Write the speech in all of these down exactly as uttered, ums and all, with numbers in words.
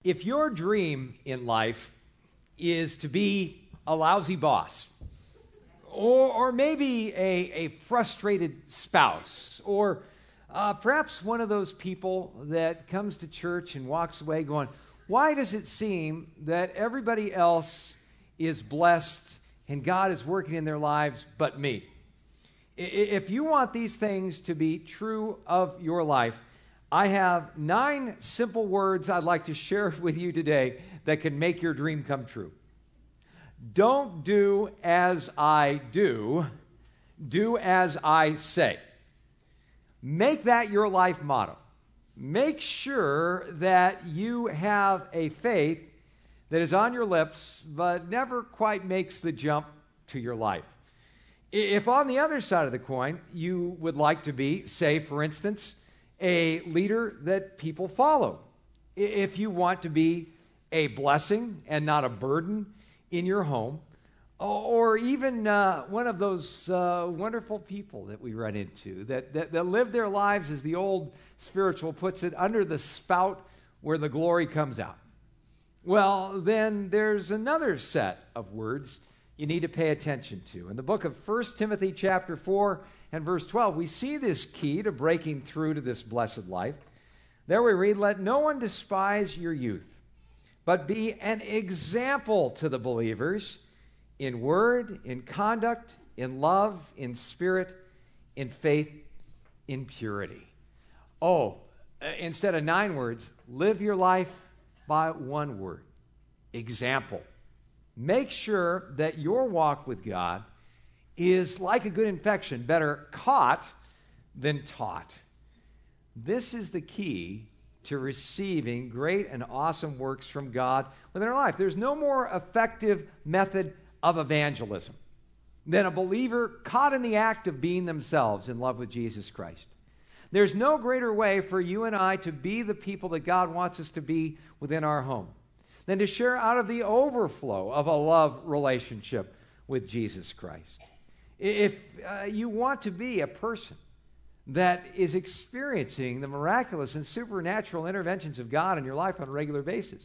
If your dream in life is to be a lousy boss, or, or maybe a, a frustrated spouse, or uh, perhaps one of those people that comes to church and walks away going, why does it seem that everybody else is blessed and God is working in their lives but me? If you want these things to be true of your life, I have nine simple words I'd like to share with you today that can make your dream come true. Don't do as I do, do as I say. Make that your life motto. Make sure that you have a faith that is on your lips but never quite makes the jump to your life. If on the other side of the coin you would like to be, say, for instance, a leader that people follow, if you want to be a blessing and not a burden in your home, or even uh, one of those uh, wonderful people that we run into that, that, that live their lives, as the old spiritual puts it, under the spout where the glory comes out. Well, then there's another set of words you need to pay attention to. In the book of First Timothy chapter four and verse twelve, we see this key to breaking through to this blessed life. There we read, let no one despise your youth, but be an example to the believers in word, in conduct, in love, in spirit, in faith, in purity. Oh, instead of nine words, live your life by one word, example. Make sure that your walk with God is like a good infection, better caught than taught. This is the key to receiving great and awesome works from God within our life. There's no more effective method of evangelism than a believer caught in the act of being themselves in love with Jesus Christ. There's no greater way for you and I to be the people that God wants us to be within our home than to share out of the overflow of a love relationship with Jesus Christ. If uh, you want to be a person that is experiencing the miraculous and supernatural interventions of God in your life on a regular basis,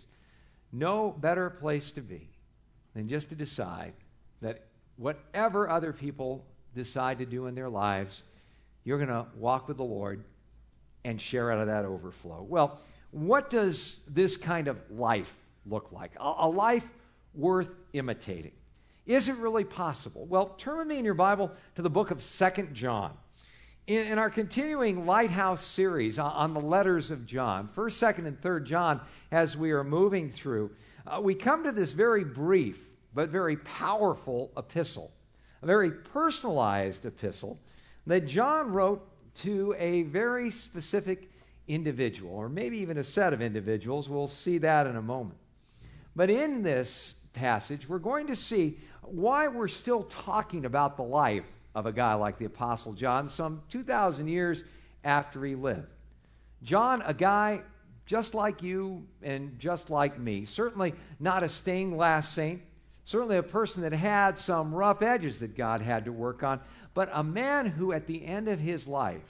no better place to be than just to decide that whatever other people decide to do in their lives, you're going to walk with the Lord and share out of that overflow. Well, what does this kind of life look like? A, a life worth imitating. Is it really possible? Well, turn with me in your Bible to the book of Second John. In, in our continuing Lighthouse series on, on the letters of John, First, Second, and Third John, as we are moving through, uh, we come to this very brief but very powerful epistle, a very personalized epistle that John wrote to a very specific individual, or maybe even a set of individuals. We'll see that in a moment. But in this passage, we're going to see why we're still talking about the life of a guy like the Apostle John some two thousand years after he lived. John, a guy just like you and just like me, certainly not a stained glass saint, certainly a person that had some rough edges that God had to work on, but a man who at the end of his life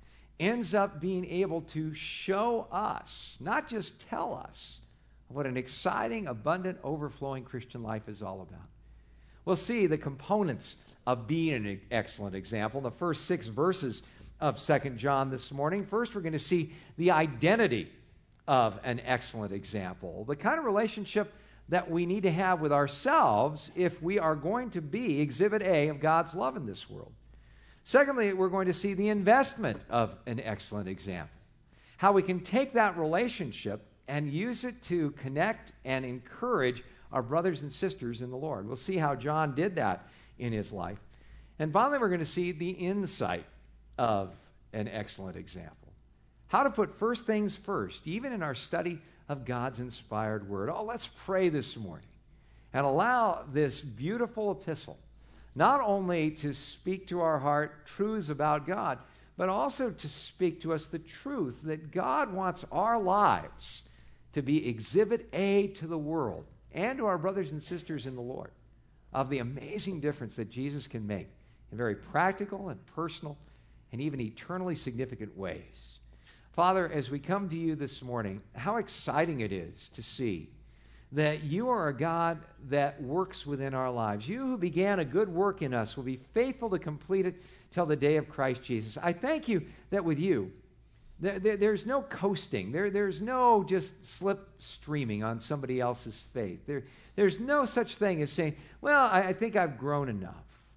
ends up being able to show us, not just tell us, what an exciting, abundant, overflowing Christian life is all about. We'll see the components of being an excellent example in the first six verses of Second John this morning. First, we're going to see the identity of an excellent example, the kind of relationship that we need to have with ourselves if we are going to be Exhibit A of God's love in this world. Secondly, we're going to see the investment of an excellent example, how we can take that relationship and use it to connect and encourage our brothers and sisters in the Lord. We'll see how John did that in his life. And finally, we're going to see the insight of an excellent example, how to put first things first, even in our study of God's inspired word. Oh, let's pray this morning and allow this beautiful epistle not only to speak to our heart truths about God, but also to speak to us the truth that God wants our lives to be Exhibit A to the world and to our brothers and sisters in the Lord of the amazing difference that Jesus can make in very practical and personal and even eternally significant ways. Father, as we come to you this morning, how exciting it is to see that you are a God that works within our lives. You who began a good work in us will be faithful to complete it till the day of Christ Jesus. I thank you that with you, there, there, there's no coasting. There, there's no just slipstreaming on somebody else's faith. There, there's no such thing as saying, well, I, I think I've grown enough.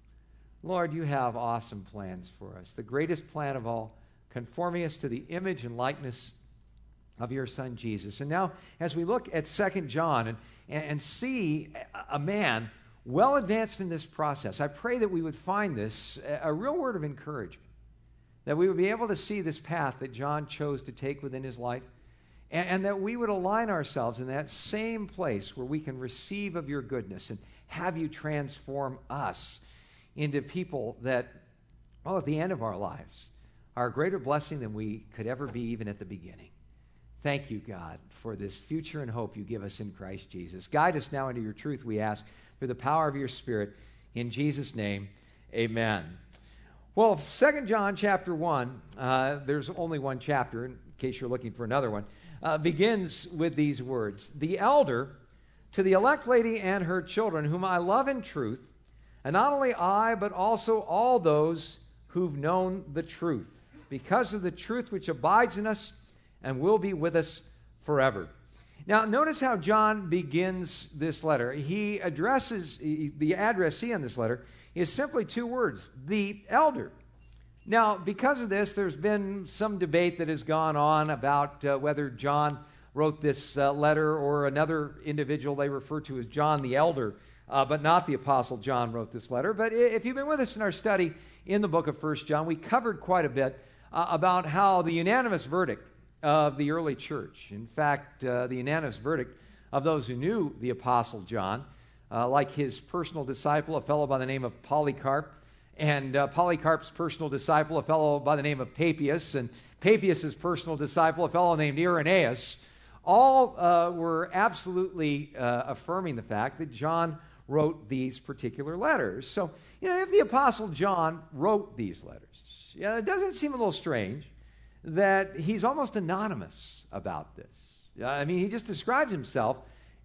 Lord, you have awesome plans for us. The greatest plan of all, conforming us to the image and likeness of your Son, Jesus. And now, as we look at Second John and, and see a man well advanced in this process, I pray that we would find this a real word of encouragement, that we would be able to see this path that John chose to take within his life, and, and that we would align ourselves in that same place where we can receive of your goodness and have you transform us into people that, well, at the end of our lives, are a greater blessing than we could ever be even at the beginning. Thank you, God, for this future and hope you give us in Christ Jesus. Guide us now into your truth, we ask, through the power of your Spirit. In Jesus' name, amen. Well, Second John chapter one, uh, there's only one chapter, in case you're looking for another one, uh, begins with these words. The elder to the elect lady and her children, whom I love in truth, and not only I, but also all those who've known the truth, because of the truth which abides in us and will be with us forever. Now, notice how John begins this letter. He addresses, the addressee on this letter is simply two words, the elder. Now, because of this, there's been some debate that has gone on about uh, whether John wrote this uh, letter or another individual they refer to as John the Elder, uh, but not the Apostle John wrote this letter. But if you've been with us in our study in the book of First John, we covered quite a bit uh, about how the unanimous verdict of the early church, in fact, uh, the unanimous verdict of those who knew the Apostle John, uh, like his personal disciple, a fellow by the name of Polycarp, and uh, Polycarp's personal disciple, a fellow by the name of Papias, and Papias' personal disciple, a fellow named Irenaeus, all uh, were absolutely uh, affirming the fact that John wrote these particular letters. So, you know, if the Apostle John wrote these letters, you know, it doesn't seem a little strange that he's almost anonymous about this. I mean, he just describes himself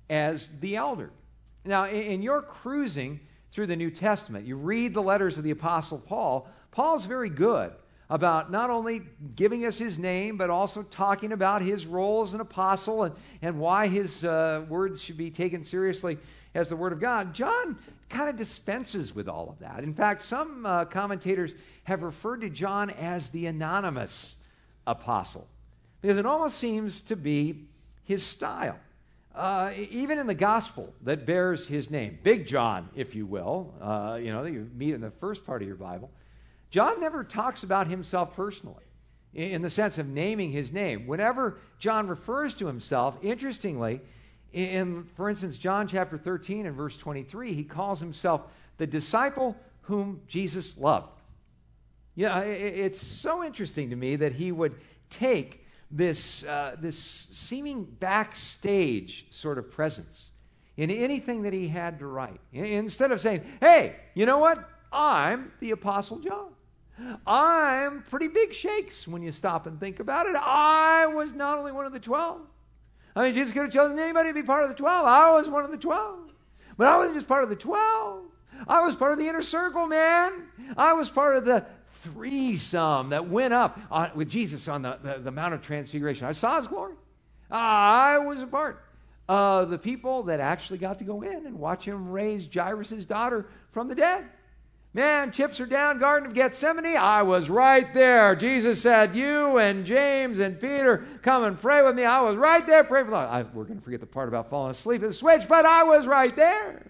as the elder. Now, in your cruising through the New Testament, you read the letters of the Apostle Paul. Paul's very good about not only giving us his name, but also talking about his role as an apostle and, and why his uh, words should be taken seriously as the Word of God. John kind of dispenses with all of that. In fact, some uh, commentators have referred to John as the anonymous apostle, because it almost seems to be his style. Uh, even in the gospel that bears his name, Big John, if you will, uh, you know, that you meet in the first part of your Bible, John never talks about himself personally in the sense of naming his name. Whenever John refers to himself, interestingly, in, for instance, John chapter thirteen and verse twenty-three, he calls himself the disciple whom Jesus loved. You know, it's so interesting to me that he would take this, uh, this seeming backstage sort of presence in anything that he had to write. Instead of saying, hey, you know what? I'm the Apostle John. I'm pretty big shakes when you stop and think about it. I was not only one of the twelve. I mean, Jesus could have chosen anybody to be part of the twelve. I was one of the twelve. But I wasn't just part of the twelve. I was part of the inner circle, man. I was part of the threesome that went up on, with Jesus on the, the, the Mount of Transfiguration. I saw his glory. I was a part of the people that actually got to go in and watch him raise Jairus' daughter from the dead. Man, chips are down, Garden of Gethsemane. I was right there. Jesus said, you and James and Peter, come and pray with me. I was right there. Pray for the Lord. I, we're going to forget the part about falling asleep at the switch, but I was right there.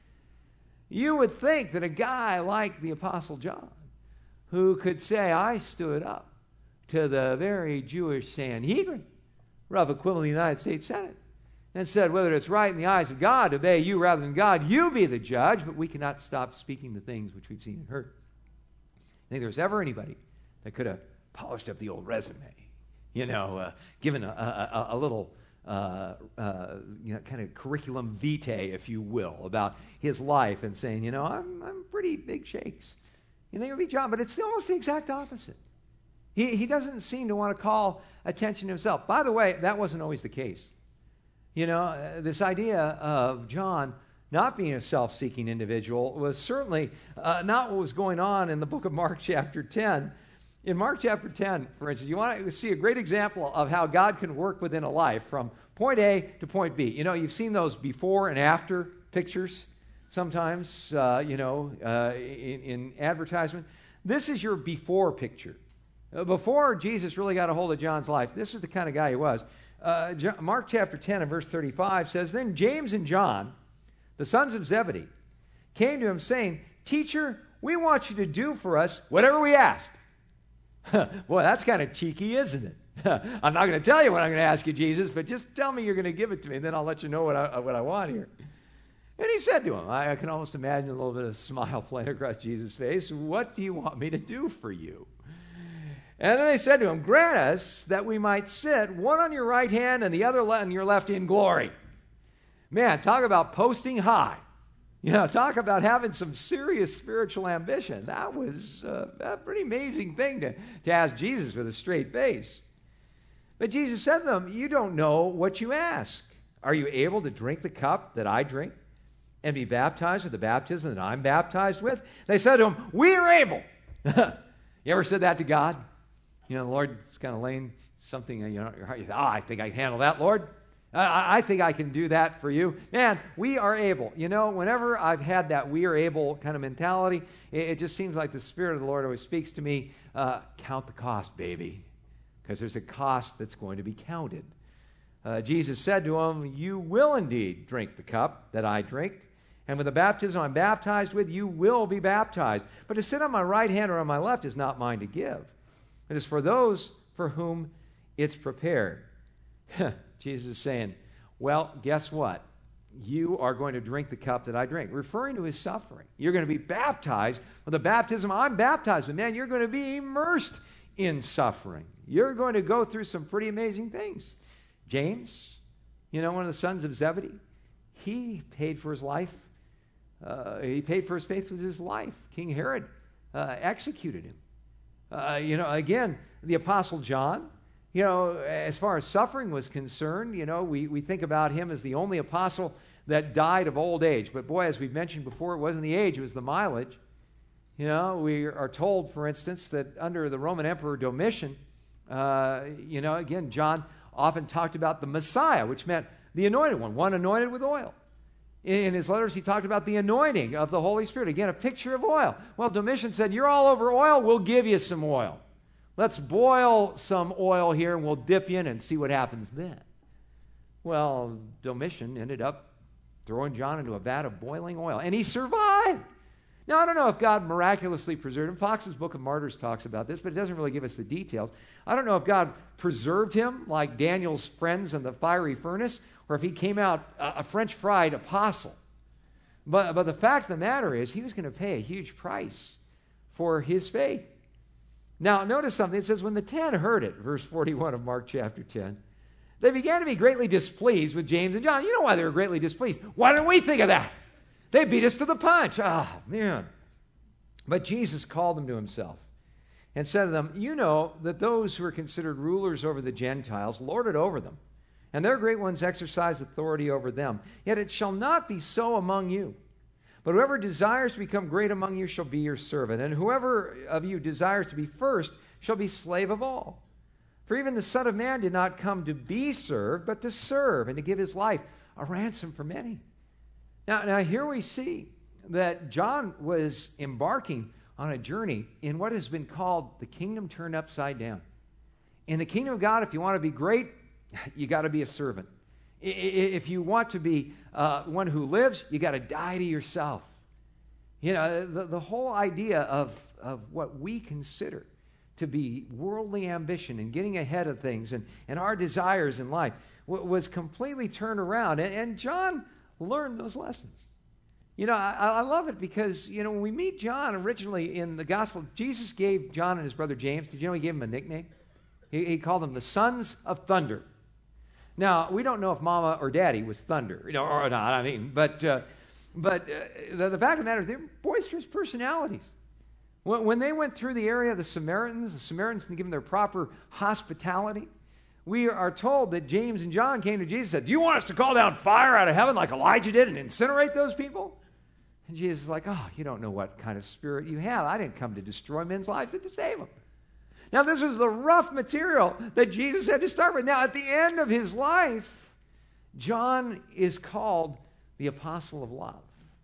You would think that a guy like the Apostle John, who could say, I stood up to the very Jewish Sanhedrin, rough equivalent of the United States Senate, and said, whether it's right in the eyes of God to obey you rather than God, you be the judge, but we cannot stop speaking the things which we've seen and heard. I think there was ever anybody that could have polished up the old resume, you know, uh, given a, a, a little uh, uh, you know, kind of curriculum vitae, if you will, about his life and saying, you know, I'm, I'm pretty big shakes. You think it would be John, but it's almost the exact opposite. He, he doesn't seem to want to call attention to himself. By the way, that wasn't always the case. You know, uh, this idea of John not being a self-seeking individual was certainly uh, not what was going on in the book of Mark chapter ten. In Mark chapter ten, for instance, you want to see a great example of how God can work within a life from point A to point B. You know, you've seen those before and after pictures sometimes, uh, you know, uh, in, in advertisement. This is your before picture. Uh, before Jesus really got a hold of John's life, this is the kind of guy he was. Uh, John, Mark chapter ten and verse thirty-five says, "Then James and John, the sons of Zebedee, came to him saying, 'Teacher, we want you to do for us whatever we asked.'" Boy, that's kind of cheeky, isn't it? I'm not going to tell you what I'm going to ask you, Jesus, but just tell me you're going to give it to me, and then I'll let you know what I, what I want here. And he said to him, I, I can almost imagine a little bit of smile playing across Jesus' face, "What do you want me to do for you?" And then they said to him, "Grant us that we might sit, one on your right hand and the other on your left in glory." Man, talk about posting high. You know, talk about having some serious spiritual ambition. That was uh, a pretty amazing thing to, to ask Jesus with a straight face. But Jesus said to them, "You don't know what you ask. Are you able to drink the cup that I drink and be baptized with the baptism that I'm baptized with?" They said to him, "We are able." You ever said that to God? You know, the Lord's kind of laying something in your heart. You think, "Oh, I think I can handle that, Lord. I, I think I can do that for you." Man, we are able. You know, whenever I've had that "we are able" kind of mentality, it, it just seems like the Spirit of the Lord always speaks to me, uh, count the cost, baby, because there's a cost that's going to be counted. Uh, Jesus said to him, "You will indeed drink the cup that I drink, and with the baptism I'm baptized with, you will be baptized. But to sit on my right hand or on my left is not mine to give. It is for those for whom it's prepared." Jesus is saying, well, guess what? You are going to drink the cup that I drink, referring to his suffering. You're going to be baptized with the baptism I'm baptized with. Man, you're going to be immersed in suffering. You're going to go through some pretty amazing things. James, you know, one of the sons of Zebedee, he paid for his life. Uh, he paid for his faith with his life. King Herod uh, executed him. Uh, you know, again, the Apostle John, you know, as far as suffering was concerned, you know, we, we think about him as the only apostle that died of old age. But boy, as we've mentioned before, it wasn't the age, it was the mileage. You know, we are told, for instance, that under the Roman Emperor Domitian, uh, you know, again, John often talked about the Messiah, which meant the anointed one, one anointed with oil. In his letters, he talked about the anointing of the Holy Spirit. Again, a picture of oil. Well, Domitian said, "You're all over oil, we'll give you some oil. Let's boil some oil here and we'll dip you in and see what happens then." Well, Domitian ended up throwing John into a vat of boiling oil, and he survived. Now, I don't know if God miraculously preserved him. Fox's Book of Martyrs talks about this, but it doesn't really give us the details. I don't know if God preserved him like Daniel's friends in the fiery furnace, or if he came out a, a French-fried apostle. But, but the fact of the matter is, he was going to pay a huge price for his faith. Now, notice something. It says, when the ten heard it, verse forty-one of Mark chapter ten, they began to be greatly displeased with James and John. You know why they were greatly displeased. Why didn't we think of that? They beat us to the punch. Ah, oh, man. But Jesus called them to himself and said to them, "You know that those who are considered rulers over the Gentiles lord it over them, and their great ones exercise authority over them. Yet it shall not be so among you. But whoever desires to become great among you shall be your servant, and whoever of you desires to be first shall be slave of all. For even the Son of Man did not come to be served, but to serve, and to give his life a ransom for many." Now, now here we see that John was embarking on a journey in what has been called the kingdom turned upside down. In the kingdom of God, if you want to be great, you got to be a servant. If you want to be uh, one who lives, you got to die to yourself. You know, the, the whole idea of, of what we consider to be worldly ambition and getting ahead of things and, and our desires in life w- was completely turned around. And, and John learned those lessons. You know, I, I love it because, you know, when we meet John originally in the gospel, Jesus gave John and his brother James, did you know he gave him a nickname? He, he called them the sons of thunder. Now, we don't know if mama or daddy was thunder, you know, or not, I mean, but uh, but uh, the, the fact of the matter is they're boisterous personalities. When when they went through the area of the Samaritans, the Samaritans didn't give them their proper hospitality. We are told that James and John came to Jesus and said, do you want us to call down fire out of heaven like Elijah did and incinerate those people? And Jesus is like, oh, you don't know what kind of spirit you have. I didn't come to destroy men's lives, but to save them. Now, this was the rough material that Jesus had to start with. Now, at the end of his life, John is called the apostle of love.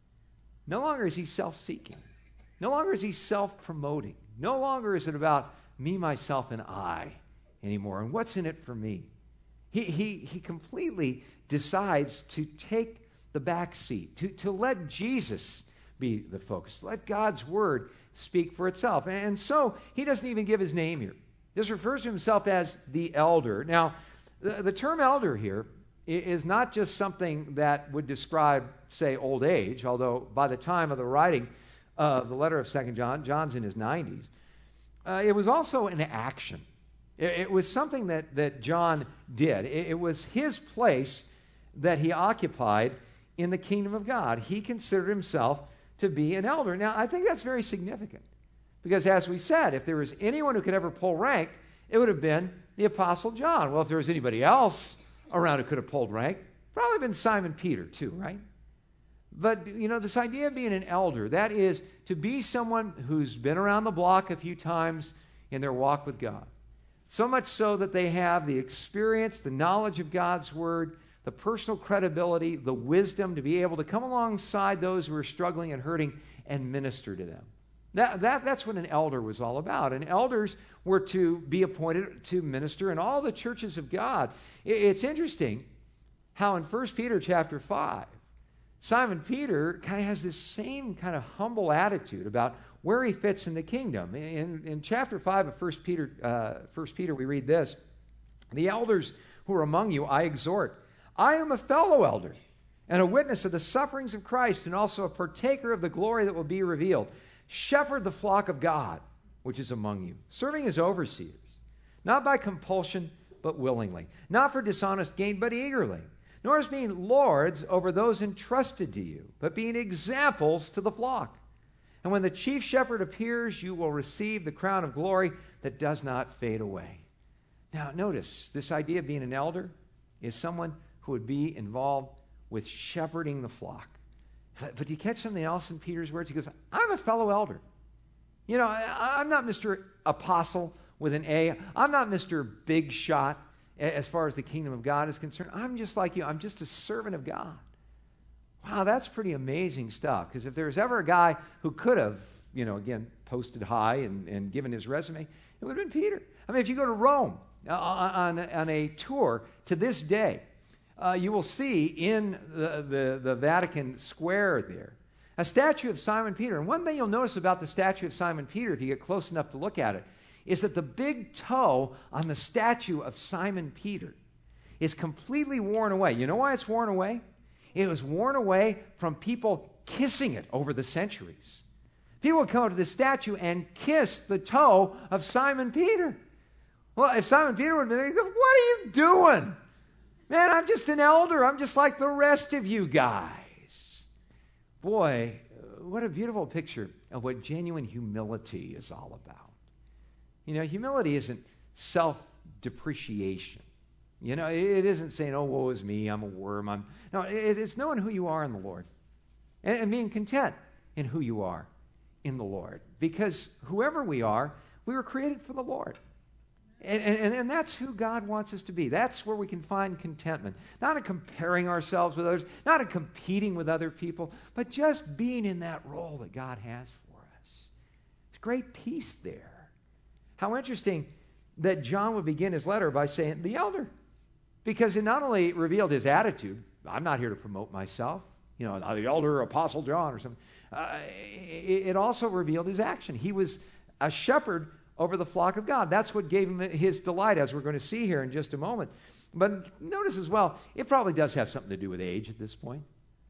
No longer is he self-seeking. No longer is he self-promoting. No longer is it about me, myself, and I anymore. And what's in it for me? He, he, he completely decides to take the back seat, to, to let Jesus be the focus. Let God's word speak for itself. And so he doesn't even give his name here. This refers to himself as the elder. Now, the, the term elder here is not just something that would describe, say, old age, although by the time of the writing of the letter of Second John, John's in his nineties. Uh, it was also an action. It, it was something that, that John did. It, it was his place that he occupied in the kingdom of God. He considered himself to be an elder. Now, I think that's very significant because, as we said, if there was anyone who could ever pull rank, it would have been the Apostle John. Well, if there was anybody else around who could have pulled rank, probably been Simon Peter too, right? But, you know, this idea of being an elder, that is to be someone who's been around the block a few times in their walk with God. So much so that they have the experience, the knowledge of God's word, the personal credibility, the wisdom to be able to come alongside those who are struggling and hurting and minister to them. That, that, that's what an elder was all about. And elders were to be appointed to minister in all the churches of God. It, it's interesting how in First Peter chapter five, Simon Peter kind of has this same kind of humble attitude about where he fits in the kingdom. In, in chapter five of First Peter, uh, First Peter, we read this, the elders who are among you, I exhort, I am a fellow elder and a witness of the sufferings of Christ and also a partaker of the glory that will be revealed. Shepherd the flock of God, which is among you, serving as overseers, not by compulsion, but willingly, not for dishonest gain, but eagerly, nor as being lords over those entrusted to you, but being examples to the flock. And when the chief shepherd appears, you will receive the crown of glory that does not fade away. Now, notice, this idea of being an elder is someone who would be involved with shepherding the flock. But, but do you catch something else in Peter's words? He goes, I'm a fellow elder. You know, I, I'm not Mister Apostle with an A. I'm not Mister Big Shot as far as the kingdom of God is concerned. I'm just like you. I'm just a servant of God. Wow, that's pretty amazing stuff. Because if there was ever a guy who could have, you know, again, posted high and, and given his resume, it would have been Peter. I mean, if you go to Rome uh, on, on a tour to this day, Uh, you will see in the, the, the Vatican Square there a statue of Simon Peter. And one thing you'll notice about the statue of Simon Peter, if you get close enough to look at it, is that the big toe on the statue of Simon Peter is completely worn away. You know why it's worn away? It was worn away from people kissing it over the centuries. People would come up to the statue and kiss the toe of Simon Peter. Well, if Simon Peter would have been there, he'd go, what are you doing? Man, I'm just an elder. I'm just like the rest of you guys. Boy, what a beautiful picture of what genuine humility is all about. You know, humility isn't self-depreciation. You know, it isn't saying, oh, woe is me, I'm a worm. I'm... No, it's knowing who you are in the Lord and, and being content in who you are in the Lord. Because whoever we are, we were created for the Lord. And, and, and that's who God wants us to be. That's where we can find contentment. Not in comparing ourselves with others, not in competing with other people, but just being in that role that God has for us. It's great peace there. How interesting that John would begin his letter by saying, the elder. Because it not only revealed his attitude, I'm not here to promote myself, you know, the elder, Apostle John or something. Uh, it, it also revealed his action. He was a shepherd over the flock of God. That's what gave him his delight, as we're going to see here in just a moment. But notice as well, it probably does have something to do with age at this point.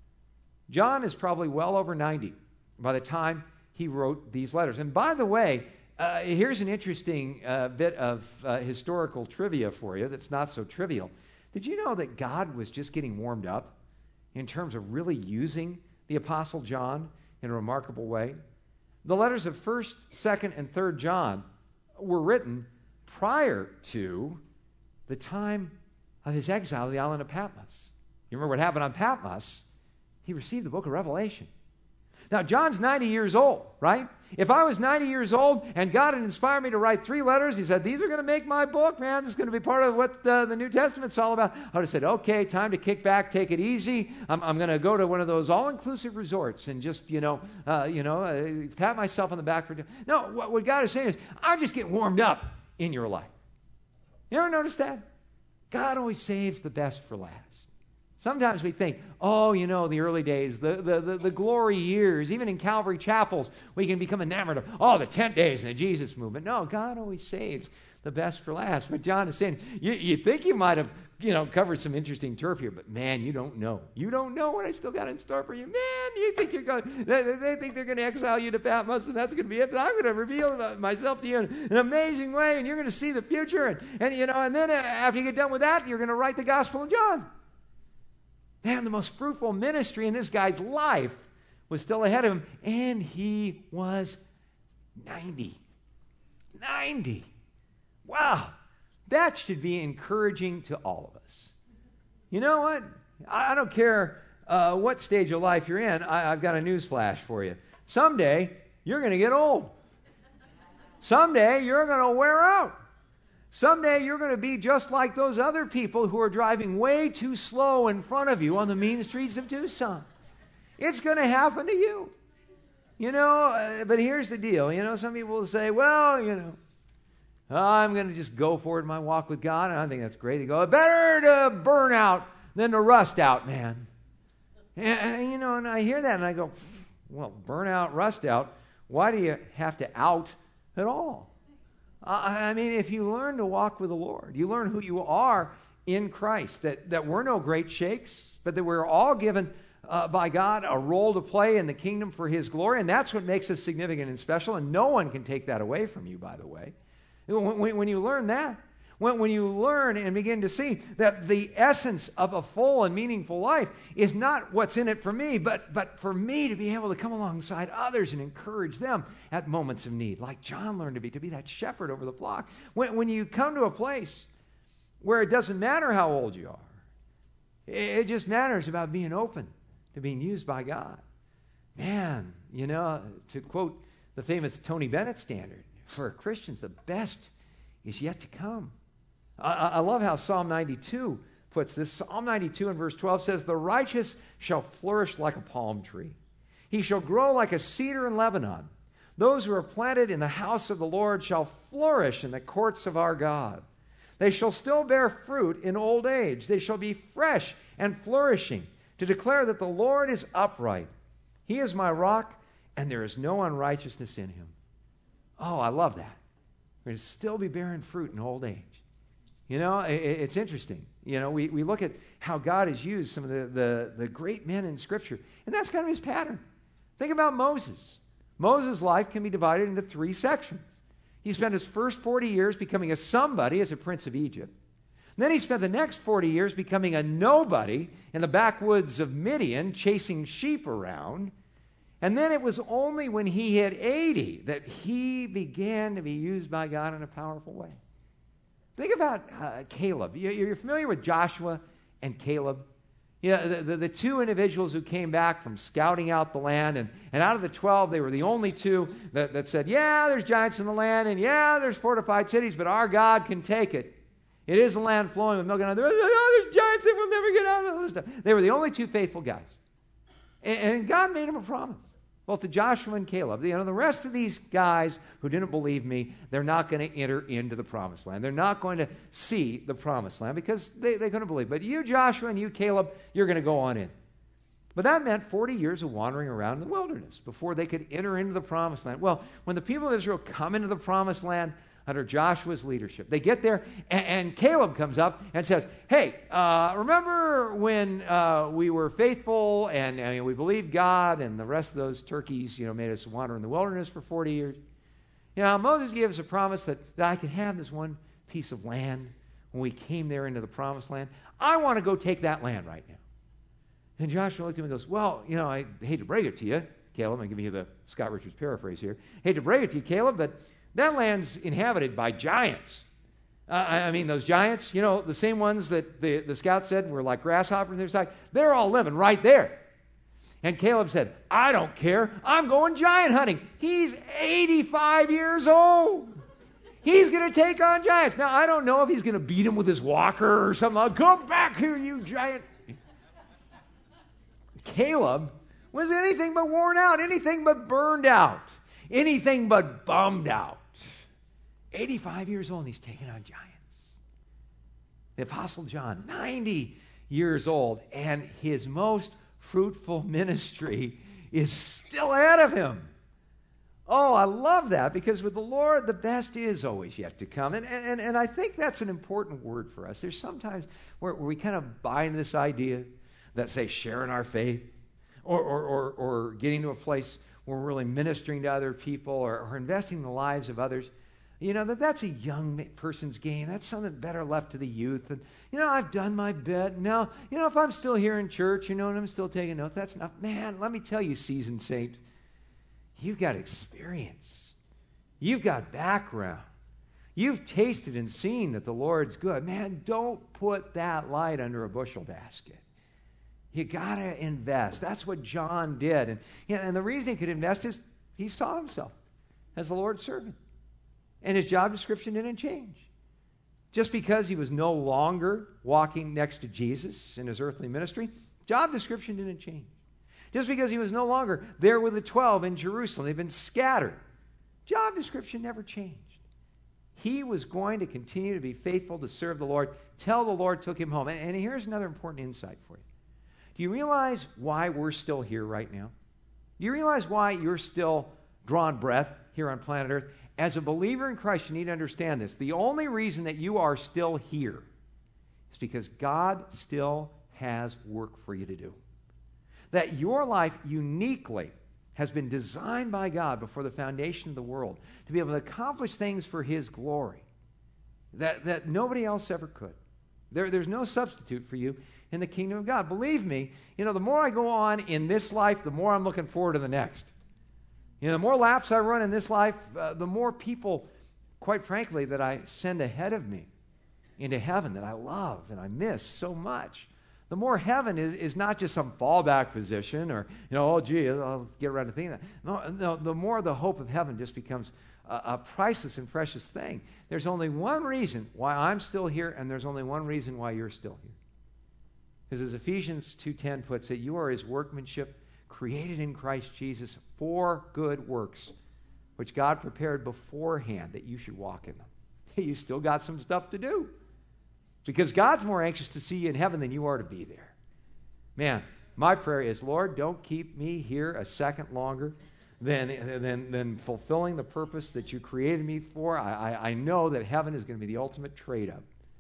John is probably well over ninety by the time he wrote these letters. And by the way, uh, here's an interesting uh, bit of uh, historical trivia for you that's not so trivial. Did you know that God was just getting warmed up in terms of really using the Apostle John in a remarkable way? The letters of first, second, and third John were written prior to the time of his exile to the island of Patmos. You remember what happened on Patmos? He received the book of Revelation. Now, John's ninety years old, right? If I was ninety years old and God had inspired me to write three letters, he said, these are going to make my book, man. This is going to be part of what the, the New Testament's all about. I would have said, okay, time to kick back, take it easy. I'm, I'm going to go to one of those all-inclusive resorts and just, you know, uh, you know, uh, pat myself on the back for... No, what, what God is saying is, I'm just getting warmed up in your life. You ever notice that? God always saves the best for last. Sometimes we think, oh, you know, the early days, the, the, the, the glory years, even in Calvary chapels, we can become enamored of, oh, the tent days and the Jesus movement. No, God always saves the best for last. But John is saying, you, you think you might have, you know, covered some interesting turf here, but man, you don't know. You don't know what I still got in store for you. Man, you think you're going, they, they think they're going to exile you to Patmos and that's going to be it, but I'm going to reveal myself to you in an amazing way and you're going to see the future. And, and you know, and then after you get done with that, you're going to write the Gospel of John. Man, the most fruitful ministry in this guy's life was still ahead of him, and he was ninety. ninety. Wow. That should be encouraging to all of us. You know what? I, I don't care uh, what stage of life you're in. I, I've got a news flash for you. Someday, you're going to get old. Someday, you're going to wear out. Someday you're going to be just like those other people who are driving way too slow in front of you on the mean streets of Tucson. It's going to happen to you. You know, uh, but here's the deal. You know, some people will say, well, you know, I'm going to just go forward in my walk with God. And I think that's great. They go, better to burn out than to rust out, man. And, you know, and I hear that and I go, well, burn out, rust out. Why do you have to out at all? I mean, if you learn to walk with the Lord, you learn who you are in Christ, that, that we're no great shakes, but that we're all given uh, by God a role to play in the kingdom for his glory, and that's what makes us significant and special, and no one can take that away from you, by the way. When, when, when you learn that, when, when you learn and begin to see that the essence of a full and meaningful life is not what's in it for me, but, but for me to be able to come alongside others and encourage them at moments of need, like John learned to be, to be that shepherd over the flock. When, when you come to a place where it doesn't matter how old you are, it, it just matters about being open to being used by God. Man, you know, to quote the famous Tony Bennett standard, for Christians, the best is yet to come. I, I love how Psalm ninety-two puts this. Psalm ninety-two and verse twelve says, the righteous shall flourish like a palm tree. He shall grow like a cedar in Lebanon. Those who are planted in the house of the Lord shall flourish in the courts of our God. They shall still bear fruit in old age. They shall be fresh and flourishing to declare that the Lord is upright. He is my rock, and there is no unrighteousness in him. Oh, I love that. We're going to still be bearing fruit in old age. You know, it, it's interesting. You know, we, we look at how God has used some of the, the, the great men in Scripture, and that's kind of his pattern. Think about Moses. Moses' life can be divided into three sections. He spent his first forty years becoming a somebody as a prince of Egypt. Then he spent the next forty years becoming a nobody in the backwoods of Midian, chasing sheep around. And then it was only when he hit eighty that he began to be used by God in a powerful way. Think about uh, Caleb. You're familiar with Joshua and Caleb? Yeah, the, the, the two individuals who came back from scouting out the land, and, and out of the twelve, they were the only two that, that said, yeah, there's giants in the land, and yeah, there's fortified cities, but our God can take it. It is a land flowing with milk and honey. Oh, there's giants that will never get out of this stuff. They were the only two faithful guys. And, and God made them a promise. Both to Joshua and Caleb. You know, the rest of these guys who didn't believe me, they're not going to enter into the promised land. They're not going to see the promised land because they, they couldn't believe. But you, Joshua, and you, Caleb, you're going to go on in. But that meant forty years of wandering around in the wilderness before they could enter into the promised land. Well, when the people of Israel come into the promised land under Joshua's leadership, they get there, and, and Caleb comes up and says, hey, uh, remember when uh, we were faithful and, and we believed God, and the rest of those turkeys, you know, made us wander in the wilderness for forty years? You know, Moses gave us a promise that, that I could have this one piece of land when we came there into the promised land. I want to go take that land right now. And Joshua looked at him and goes, well, you know, I hate to break it to you, Caleb, I'm giving you the Scott Richards paraphrase here. Hate to break it to you, Caleb, but that land's inhabited by giants. Uh, I mean, those giants, you know, the same ones that the, the scout said were like grasshoppers on their side, they're all living right there. And Caleb said, I don't care. I'm going giant hunting. He's eighty-five years old. He's going to take on giants. Now, I don't know if he's going to beat him with his walker or something. Like, come back here, you giant. Caleb was anything but worn out, anything but burned out, anything but bummed out. eighty-five years old, and he's taking on giants. The Apostle John, ninety years old, and his most fruitful ministry is still ahead of him. Oh, I love that, because with the Lord, the best is always yet to come. And, and, and I think that's an important word for us. There's sometimes where, where we kind of buy into this idea that, say, sharing our faith or, or, or, or getting to a place where we're really ministering to other people or, or investing in the lives of others. You know, that that's a young person's game. That's something better left to the youth. And, you know, I've done my bit. Now, you know, if I'm still here in church, you know, and I'm still taking notes, that's enough. Man, let me tell you, seasoned saint, you've got experience. You've got background. You've tasted and seen that the Lord's good. Man, don't put that light under a bushel basket. You got to invest. That's what John did. And, you know, and the reason he could invest is he saw himself as the Lord's servant. And his job description didn't change. Just because he was no longer walking next to Jesus in his earthly ministry, job description didn't change. Just because he was no longer there with the twelve in Jerusalem, they've been scattered, job description never changed. He was going to continue to be faithful to serve the Lord till the Lord took him home. And, and here's another important insight for you. Do you realize why we're still here right now? Do you realize why you're still drawing breath here on planet Earth? As a believer in Christ, you need to understand this. The only reason that you are still here is because God still has work for you to do. That your life uniquely has been designed by God before the foundation of the world to be able to accomplish things for His glory that, that nobody else ever could. There, there's no substitute for you in the kingdom of God. Believe me, you know, the more I go on in this life, the more I'm looking forward to the next. You know, the more laps I run in this life, uh, the more people, quite frankly, that I send ahead of me into heaven that I love and I miss so much. The more heaven is, is not just some fallback position or, you know, oh, gee, I'll get around to thinking that. No, no, the more the hope of heaven just becomes a, a priceless and precious thing. There's only one reason why I'm still here, and there's only one reason why you're still here. Because as Ephesians two ten puts it, you are His workmanship, created in Christ Jesus for good works, which God prepared beforehand that you should walk in them. You still got some stuff to do. Because God's more anxious to see you in heaven than you are to be there. Man, my prayer is, Lord, don't keep me here a second longer than, than, than fulfilling the purpose that you created me for. I, I, I know that heaven is going to be the ultimate trade-up.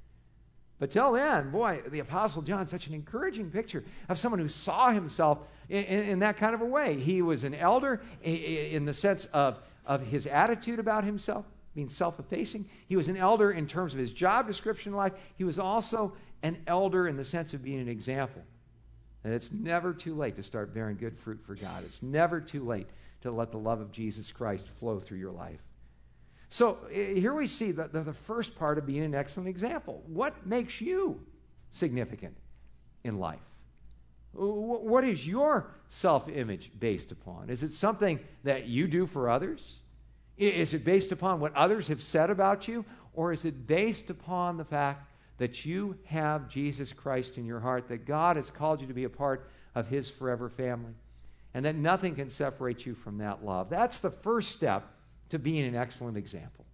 But till then, boy, the Apostle John, such an encouraging picture of someone who saw himself in, in, in that kind of a way. He was an elder in the sense of, of his attitude about himself, being self-effacing. He was an elder in terms of his job description in life. He was also an elder in the sense of being an example. And it's never too late to start bearing good fruit for God. It's never too late to let the love of Jesus Christ flow through your life. So here we see the, the, the first part of being an excellent example. What makes you significant in life? What is your self-image based upon? Is it something that you do for others? Is it based upon what others have said about you? Or is it based upon the fact that you have Jesus Christ in your heart, that God has called you to be a part of His forever family, and that nothing can separate you from that love? That's the first step to being an excellent example.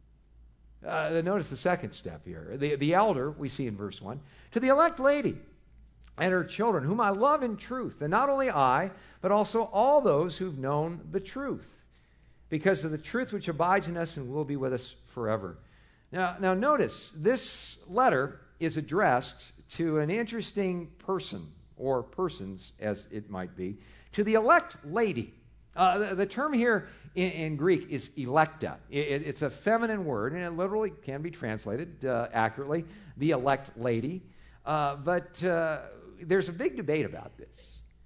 Uh, notice the second step here. The, the elder, we see in verse one, to the elect lady and her children, whom I love in truth, and not only I, but also all those who've known the truth, because of the truth which abides in us and will be with us forever. Now, now notice, this letter is addressed to an interesting person, or persons, as it might be, to the elect lady. Uh, the, the term here in, in Greek is electa. It, it's a feminine word, and it literally can be translated uh, accurately, the elect lady. Uh, but uh, there's a big debate about this.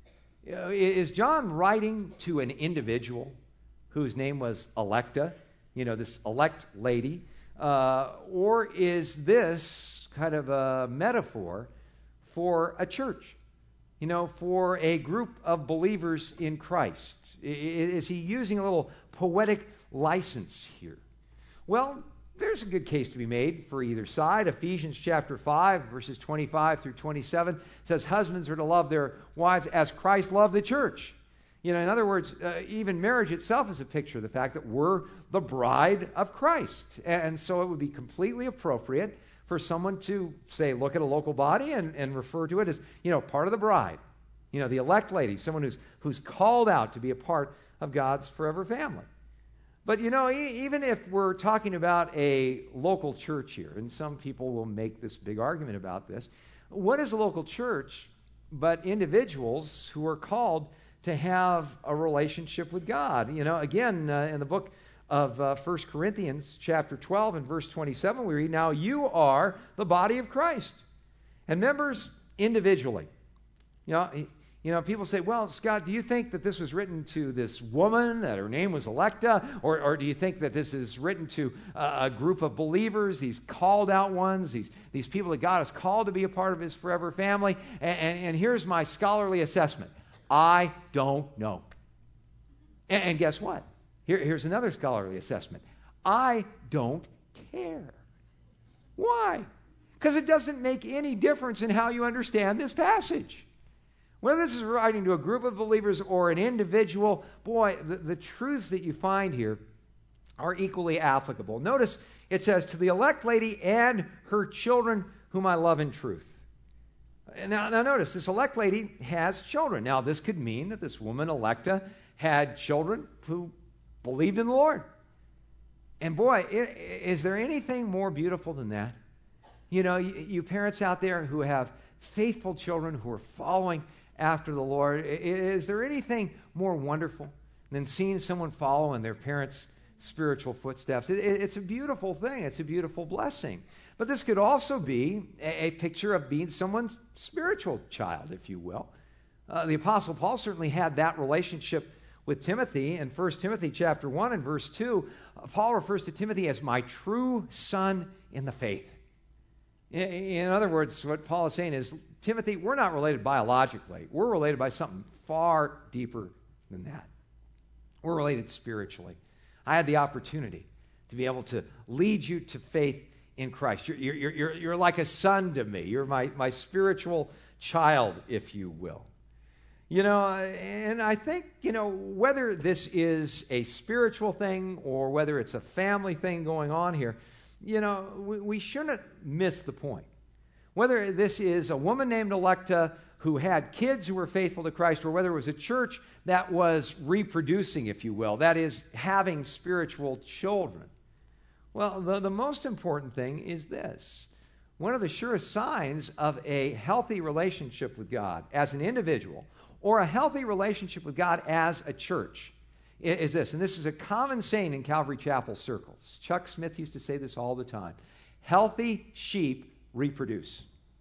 You know, is John writing to an individual whose name was Electa, you know, this elect lady, uh, or is this kind of a metaphor for a church, you know, for a group of believers in Christ? Is he using a little poetic license here? Well, there's a good case to be made for either side. Ephesians chapter five, verses twenty-five through twenty-seven says husbands are to love their wives as Christ loved the church. You know, in other words, uh, even marriage itself is a picture of the fact that we're the bride of Christ. And so it would be completely appropriate for someone to say, look at a local body and, and refer to it as, you know, part of the bride. You know, the elect lady, someone who's, who's called out to be a part of God's forever family. But, you know, e- even if we're talking about a local church here, and some people will make this big argument about this, what is a local church but individuals who are called to have a relationship with God? You know, again, uh, in the book of uh, First Corinthians chapter twelve and verse twenty-seven, we read, now you are the body of Christ, and members individually. You know, you know, people say, well, Scott, do you think that this was written to this woman, that her name was Electa, or, or do you think that this is written to a, a group of believers, these called out ones, these, these people that God has called to be a part of his forever family? And, and, and here's my scholarly assessment. I don't know. And, and guess what? Here, here's another scholarly assessment. I don't care. Why? Because it doesn't make any difference in how you understand this passage. Whether this is writing to a group of believers or an individual, boy, the, the truths that you find here are equally applicable. Notice it says, to the elect lady and her children whom I love in truth. Now, now notice, this elect lady has children. Now, this could mean that this woman, Electa, had children who believed in the Lord. And boy, is there anything more beautiful than that? You know, you, you parents out there who have faithful children who are following after the Lord, is there anything more wonderful than seeing someone follow in their parents' spiritual footsteps? It, it, it's a beautiful thing. It's a beautiful blessing. But this could also be a, a picture of being someone's spiritual child, if you will. Uh, the Apostle Paul certainly had that relationship with Timothy. In First Timothy chapter one and verse two, uh, Paul refers to Timothy as my true son in the faith. In, in other words, what Paul is saying is, Timothy, we're not related biologically. We're related by something far deeper than that. We're related spiritually. I had the opportunity to be able to lead you to faith in Christ. You're, you're, you're, you're like a son to me. You're my, my spiritual child, if you will. You know, and I think, you know, whether this is a spiritual thing or whether it's a family thing going on here, you know, we, we shouldn't miss the point. Whether this is a woman named Electa who had kids who were faithful to Christ, or whether it was a church that was reproducing, if you will, that is, having spiritual children. Well, the, the most important thing is this. One of the surest signs of a healthy relationship with God as an individual, or a healthy relationship with God as a church, is this. And this is a common saying in Calvary Chapel circles. Chuck Smith used to say this all the time. Healthy sheep reproduce.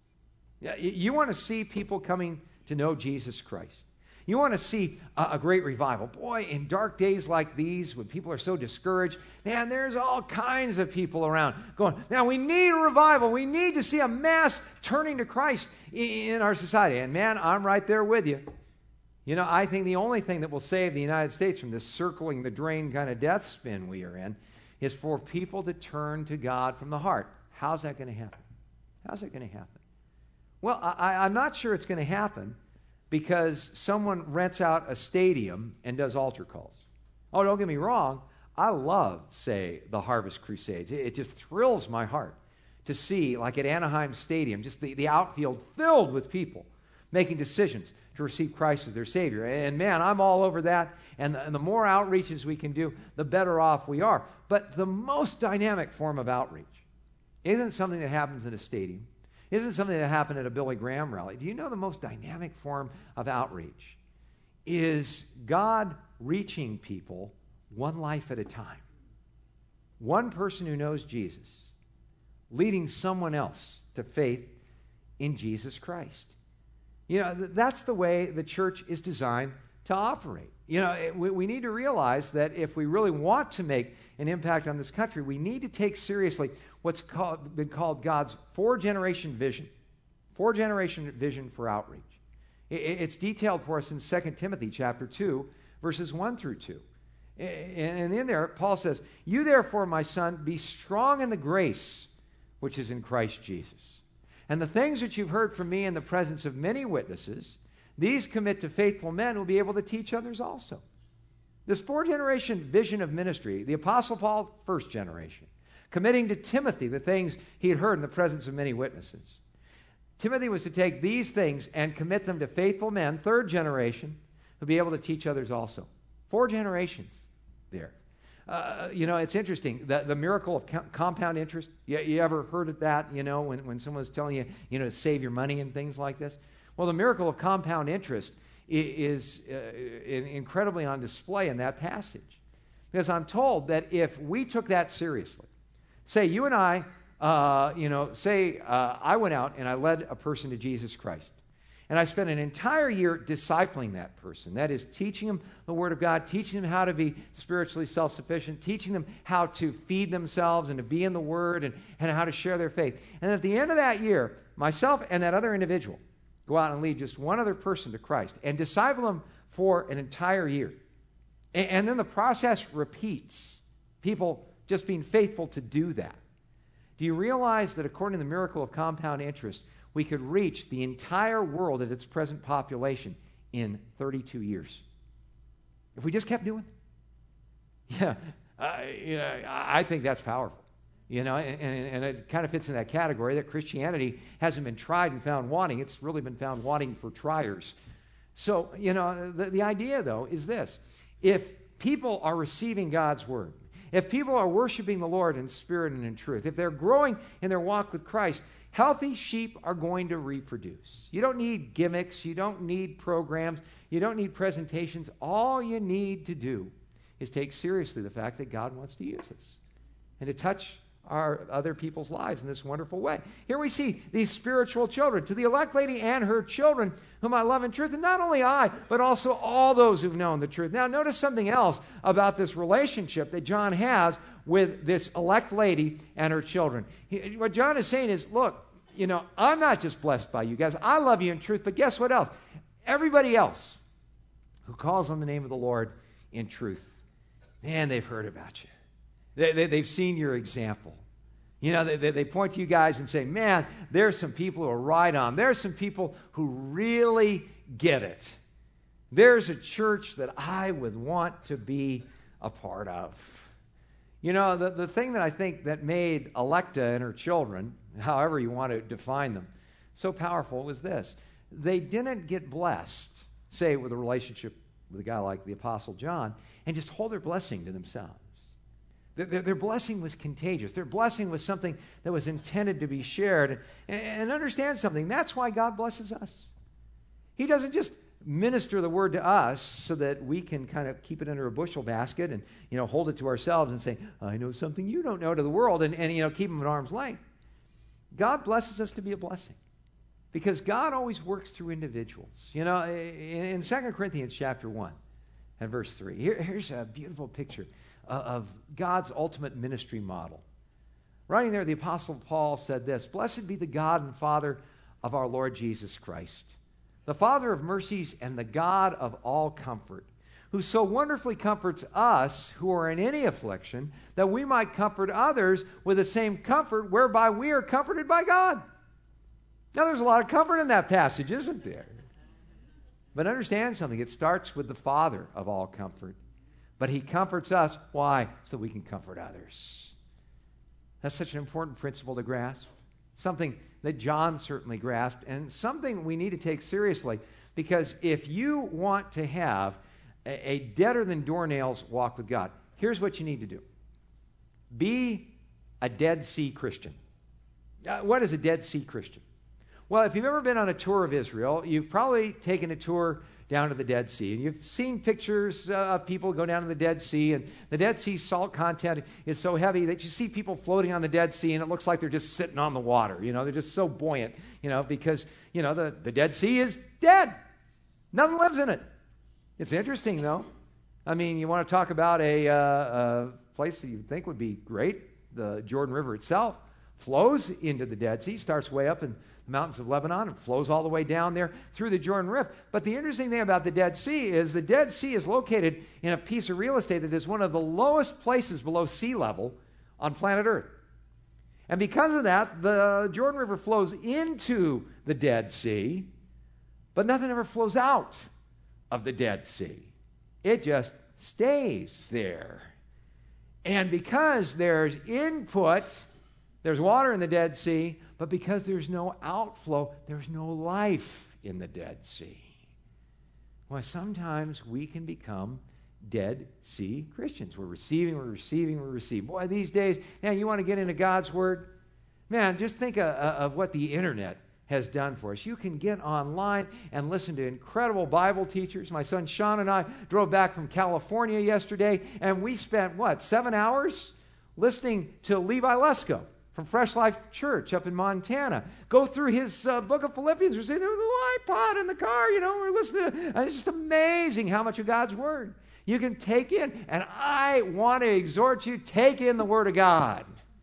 You want to see people coming to know Jesus Christ. You want to see a, a great revival. Boy, in dark days like these, when people are so discouraged, man, there's all kinds of people around going, now we need a revival. We need to see a mass turning to Christ in, in our society. And man, I'm right there with you. You know, I think the only thing that will save the United States from this circling the drain kind of death spin we are in is for people to turn to God from the heart. How's that going to happen? How's it going to happen? Well, I, I'm not sure it's going to happen because someone rents out a stadium and does altar calls. Oh, don't get me wrong. I love, say, the Harvest Crusades. It, it just thrills my heart to see, like at Anaheim Stadium, just the, the outfield filled with people making decisions to receive Christ as their Savior. And man, I'm all over that. And the, and the more outreaches we can do, the better off we are. But the most dynamic form of outreach isn't something that happens in a stadium. Isn't something that happened at a Billy Graham rally. Do you know the most dynamic form of outreach is God reaching people one life at a time? One person who knows Jesus, leading someone else to faith in Jesus Christ. You know, th- that's the way the church is designed to operate. You know, it, we, we need to realize that if we really want to make an impact on this country, we need to take seriously what's called, been called God's four-generation vision. Four-generation vision for outreach. It, it's detailed for us in Second Timothy chapter two, verses one through two. And in there, Paul says, "You therefore, my son, be strong in the grace which is in Christ Jesus. And the things which you've heard from me in the presence of many witnesses, these commit to faithful men who will be able to teach others also." This four-generation vision of ministry, the Apostle Paul, first generation, committing to Timothy the things he had heard in the presence of many witnesses. Timothy was to take these things and commit them to faithful men, third generation, who will be able to teach others also. Four generations there. Uh, you know, it's interesting, the, the miracle of co- compound interest. You, you ever heard of that, you know, when, when someone's telling you, you know, to save your money and things like this? Well, the miracle of compound interest is, is uh, incredibly on display in that passage. Because I'm told that if we took that seriously, say you and I, uh, you know, say uh, I went out and I led a person to Jesus Christ. And I spent an entire year discipling that person. That is, teaching them the Word of God, teaching them how to be spiritually self-sufficient, teaching them how to feed themselves and to be in the Word and, and how to share their faith. And at the end of that year, myself and that other individual go out and lead just one other person to Christ and disciple them for an entire year. And, and then the process repeats. People just being faithful to do that. Do you realize that according to the miracle of compound interest, we could reach the entire world at its present population in thirty-two years? If we just kept doing it. Yeah, uh, you know, I think that's powerful. You know, and, and it kind of fits in that category that Christianity hasn't been tried and found wanting. It's really been found wanting for triers. So, you know, the, the idea, though, is this. If people are receiving God's word, if people are worshiping the Lord in spirit and in truth, if they're growing in their walk with Christ, healthy sheep are going to reproduce. You don't need gimmicks. You don't need programs. You don't need presentations. All you need to do is take seriously the fact that God wants to use us and to touch our other people's lives in this wonderful way. Here we see these spiritual children. To the elect lady and her children, whom I love in truth, and not only I, but also all those who've known the truth. Now, notice something else about this relationship that John has with this elect lady and her children. He, what John is saying is, look, you know, I'm not just blessed by you guys. I love you in truth, but guess what else? Everybody else who calls on the name of the Lord in truth, man, they've heard about you. They, they, they've seen your example. You know, they, they point to you guys and say, man, there's some people who are right on. There's some people who really get it. There's a church that I would want to be a part of. You know, the, the thing that I think that made Electa and her children, however you want to define them, so powerful was this. They didn't get blessed, say, with a relationship with a guy like the Apostle John, and just hold their blessing to themselves. Their, their blessing was contagious. Their blessing was something that was intended to be shared. And, and understand something, that's why God blesses us. He doesn't just minister the word to us so that we can kind of keep it under a bushel basket and, you know, hold it to ourselves and say, I know something you don't know to the world, and, and you know, keep them at arm's length. God blesses us to be a blessing because God always works through individuals. You know, in Second Corinthians chapter one and verse three, here, here's a beautiful picture of God's ultimate ministry model. Writing there, the Apostle Paul said this, Blessed be the God and Father of our Lord Jesus Christ, the Father of mercies and the God of all comfort, who so wonderfully comforts us who are in any affliction, that we might comfort others with the same comfort whereby we are comforted by God. Now, there's a lot of comfort in that passage, isn't there? But understand something. It starts with the Father of all comfort. But he comforts us. Why? So we can comfort others. That's such an important principle to grasp. Something that John certainly grasped, and something we need to take seriously, because if you want to have a, a deader than doornails walk with God, here's what you need to do. Be a Dead Sea Christian. Uh, what is a Dead Sea Christian? Well, if you've ever been on a tour of Israel, you've probably taken a tour down to the Dead Sea. And you've seen pictures uh, of people go down to the Dead Sea, and the Dead Sea salt content is so heavy that you see people floating on the Dead Sea, and it looks like they're just sitting on the water. You know, they're just so buoyant, you know, because, you know, the, the Dead Sea is dead. Nothing lives in it. It's interesting, though. I mean, you want to talk about a, uh, a place that you would think would be great. The Jordan River itself flows into the Dead Sea, starts way up in the mountains of Lebanon and flows all the way down there through the Jordan Rift. But the interesting thing about the Dead Sea is the Dead Sea is located in a piece of real estate that is one of the lowest places below sea level on planet Earth. And because of that, the Jordan River flows into the Dead Sea, but nothing ever flows out of the Dead Sea. It just stays there. And because there's input, there's water in the Dead Sea, but because there's no outflow, there's no life in the Dead Sea. Well, sometimes we can become Dead Sea Christians. We're receiving, we're receiving, we're receiving. Boy, these days, man, you want to get into God's Word? Man, just think of, of what the internet has done for us. You can get online and listen to incredible Bible teachers. My son Sean and I drove back from California yesterday, and we spent, what, seven hours listening to Levi Lesko from Fresh Life Church up in Montana. Go through his uh, book of Philippians. We're sitting there with a little iPod in the car, you know, we're listening to, and it's just amazing how much of God's Word you can take in. And I want to exhort you, take in the Word of God.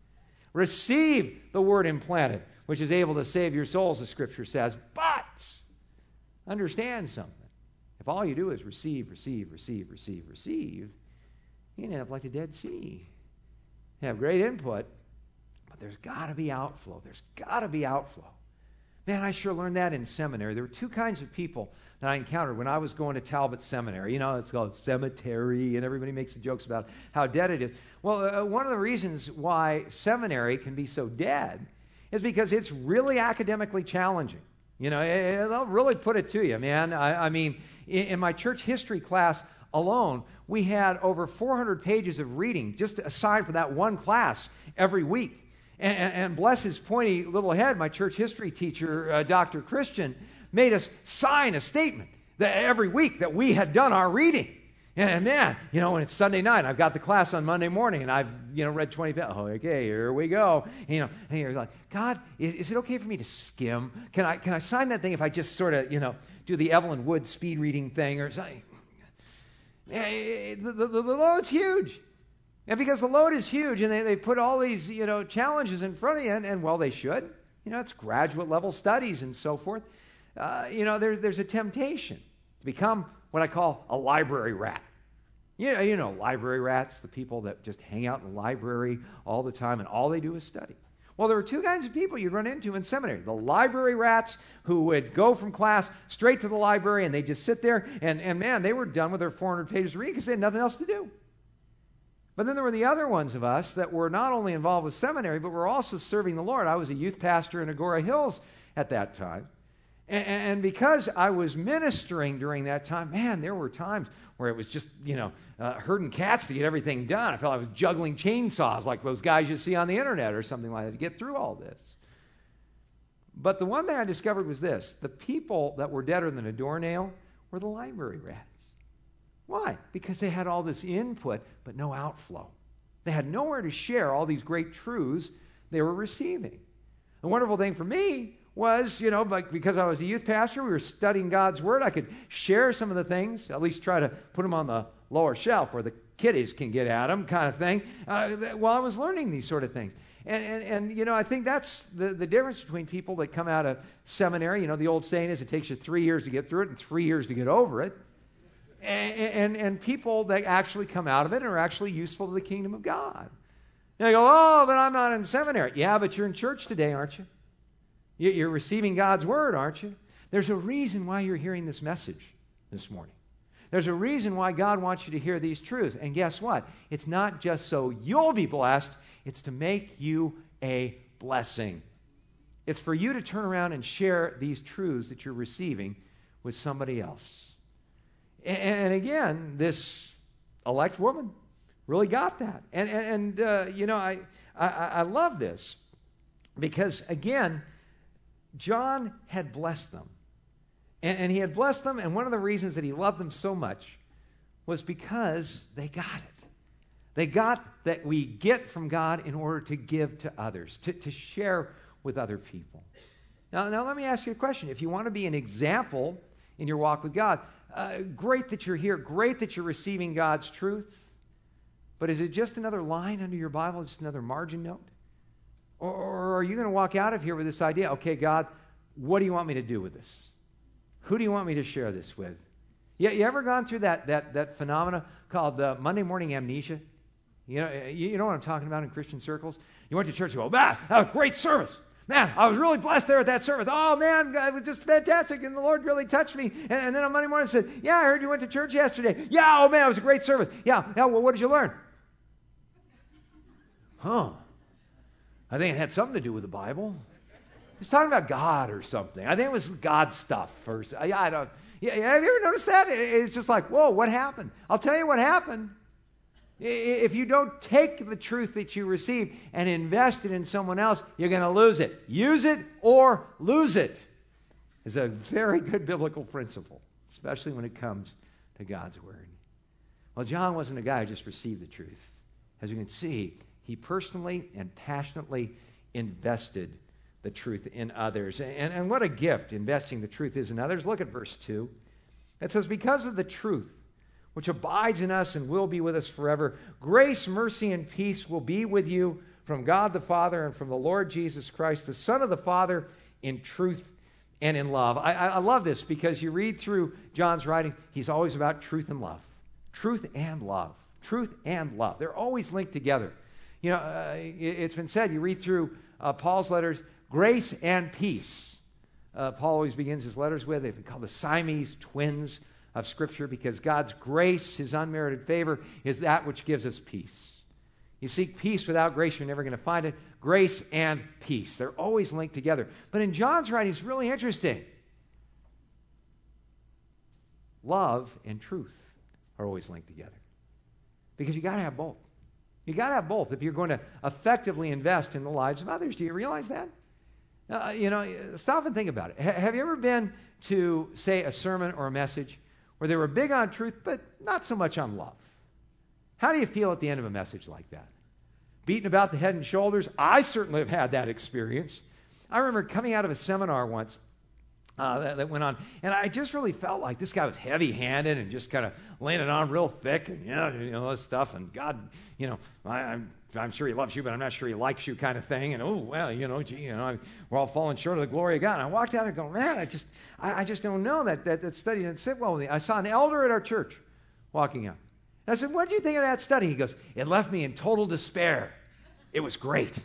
Receive the Word implanted, which is able to save your souls, the Scripture says. But understand something. If all you do is receive, receive, receive, receive, receive, you end up like the Dead Sea. You have great input, but there's got to be outflow. There's got to be outflow. Man, I sure learned that in seminary. There were two kinds of people that I encountered when I was going to Talbot Seminary. You know, it's called cemetery, and everybody makes the jokes about how dead it is. Well, uh, one of the reasons why seminary can be so dead is because it's really academically challenging. You know, it, it, they'll really put it to you, man. I, I mean, in, in my church history class alone, we had over four hundred pages of reading just aside for that one class every week. And, and, and bless his pointy little head, my church history teacher, uh, Doctor Christian, made us sign a statement that every week that we had done our reading. And, and man, you know, when it's Sunday night, I've got the class on Monday morning, and I've, you know, read twenty pages. Oh, okay, here we go. And, you know, and you're like, God, is, is it okay for me to skim? Can I, can I sign that thing if I just sort of, you know, do the Evelyn Wood speed reading thing or something? The, the, the, the load's huge. And because the load is huge, and they, they put all these, you know, challenges in front of you, and, and well, they should. You know, it's graduate level studies and so forth. Uh, you know, there's, there's a temptation to become what I call a library rat. You know, you know, library rats, the people that just hang out in the library all the time, and all they do is study. Well, there were two kinds of people you'd run into in seminary. The library rats who would go from class straight to the library, and they'd just sit there, and, and man, they were done with their four hundred pages of reading because they had nothing else to do. But then there were the other ones of us that were not only involved with seminary, but were also serving the Lord. I was a youth pastor in Agora Hills at that time. And, and because I was ministering during that time, man, there were times where it was just, you know, uh, herding cats to get everything done. I felt I was juggling chainsaws like those guys you see on the internet or something like that to get through all this. But the one thing I discovered was this. The people that were deader than a doornail were the library rats. Why? Because they had all this input, but no outflow. They had nowhere to share all these great truths they were receiving. The wonderful thing for me was, you know, like because I was a youth pastor, we were studying God's Word. I could share some of the things, at least try to put them on the lower shelf where the kiddies can get at them, kind of thing, uh, while I was learning these sort of things. And, and, and you know, I think that's the, the difference between people that come out of seminary. You know, the old saying is it takes you three years to get through it and three years to get over it. And, and, and people that actually come out of it and are actually useful to the kingdom of God. And they go, oh, but I'm not in seminary. Yeah, but you're in church today, aren't you? You're receiving God's Word, aren't you? There's a reason why you're hearing this message this morning. There's a reason why God wants you to hear these truths. And guess what? It's not just so you'll be blessed. It's to make you a blessing. It's for you to turn around and share these truths that you're receiving with somebody else. And again, this elect woman really got that. And, and, and uh, you know, I, I, I love this because, again, John had blessed them. And, and he had blessed them, and one of the reasons that he loved them so much was because they got it. They got that we get from God in order to give to others, to, to share with other people. Now, now, let me ask you a question. If you want to be an example in your walk with God, uh, great that you're here, great that you're receiving God's truth, but is it just another line under your Bible, just another margin note? Or, or are you going to walk out of here with this idea, okay, God, what do you want me to do with this? Who do you want me to share this with? You, you ever gone through that, that, that phenomena called uh, Monday morning amnesia? You know, you, you know what I'm talking about in Christian circles? You went to church, you go, man, that was a great service. Man, I was really blessed there at that service. Oh, man, it was just fantastic, and the Lord really touched me. And, and then on Monday morning, I said, yeah, I heard you went to church yesterday. Yeah, oh, man, it was a great service. Yeah, yeah, well, what did you learn? Huh. I think it had something to do with the Bible. He was talking about God or something. I think it was God stuff first. Yeah, I don't. Yeah, have you ever noticed that? It's just like, whoa, what happened? I'll tell you what happened. If you don't take the truth that you receive and invest it in someone else, you're going to lose it. Use it or lose it is a very good biblical principle, especially when it comes to God's word. Well, John wasn't a guy who just received the truth. As you can see, he personally and passionately invested the truth in others. And, and what a gift investing the truth is in others. Look at verse two. It says, because of the truth, which abides in us and will be with us forever, grace, mercy, and peace will be with you from God the Father and from the Lord Jesus Christ, the Son of the Father, in truth and in love. I, I love this because you read through John's writing, he's always about truth and love. Truth and love. Truth and love. They're always linked together. You know, uh, it, it's been said, you read through uh, Paul's letters, grace and peace. Uh, Paul always begins his letters with, they've been called the Siamese twins of Scripture, because God's grace, his unmerited favor, is that which gives us peace. You seek peace without grace, you're never going to find it. Grace and peace. They're always linked together. But in John's writing, it's really interesting. Love and truth are always linked together. Because you got to have both. You got to have both if you're going to effectively invest in the lives of others. Do you realize that? Uh, you know, stop and think about it. H- have you ever been to, say, a sermon or a message where they were big on truth, but not so much on love? How do you feel at the end of a message like that? Beaten about the head and shoulders? I certainly have had that experience. I remember coming out of a seminar once uh, that, that went on, and I just really felt like this guy was heavy-handed and just kind of laying it on real thick, and yeah, you know, this stuff, and God, you know, I, I'm I'm sure he loves you, but I'm not sure he likes you, kind of thing. And oh well, you know, gee, you know, we're all falling short of the glory of God. And I walked out there going, man, I just, I, I just don't know that that that study didn't sit well with me. I saw an elder at our church walking out. And I said, what did you think of that study? He goes, it left me in total despair. It was great.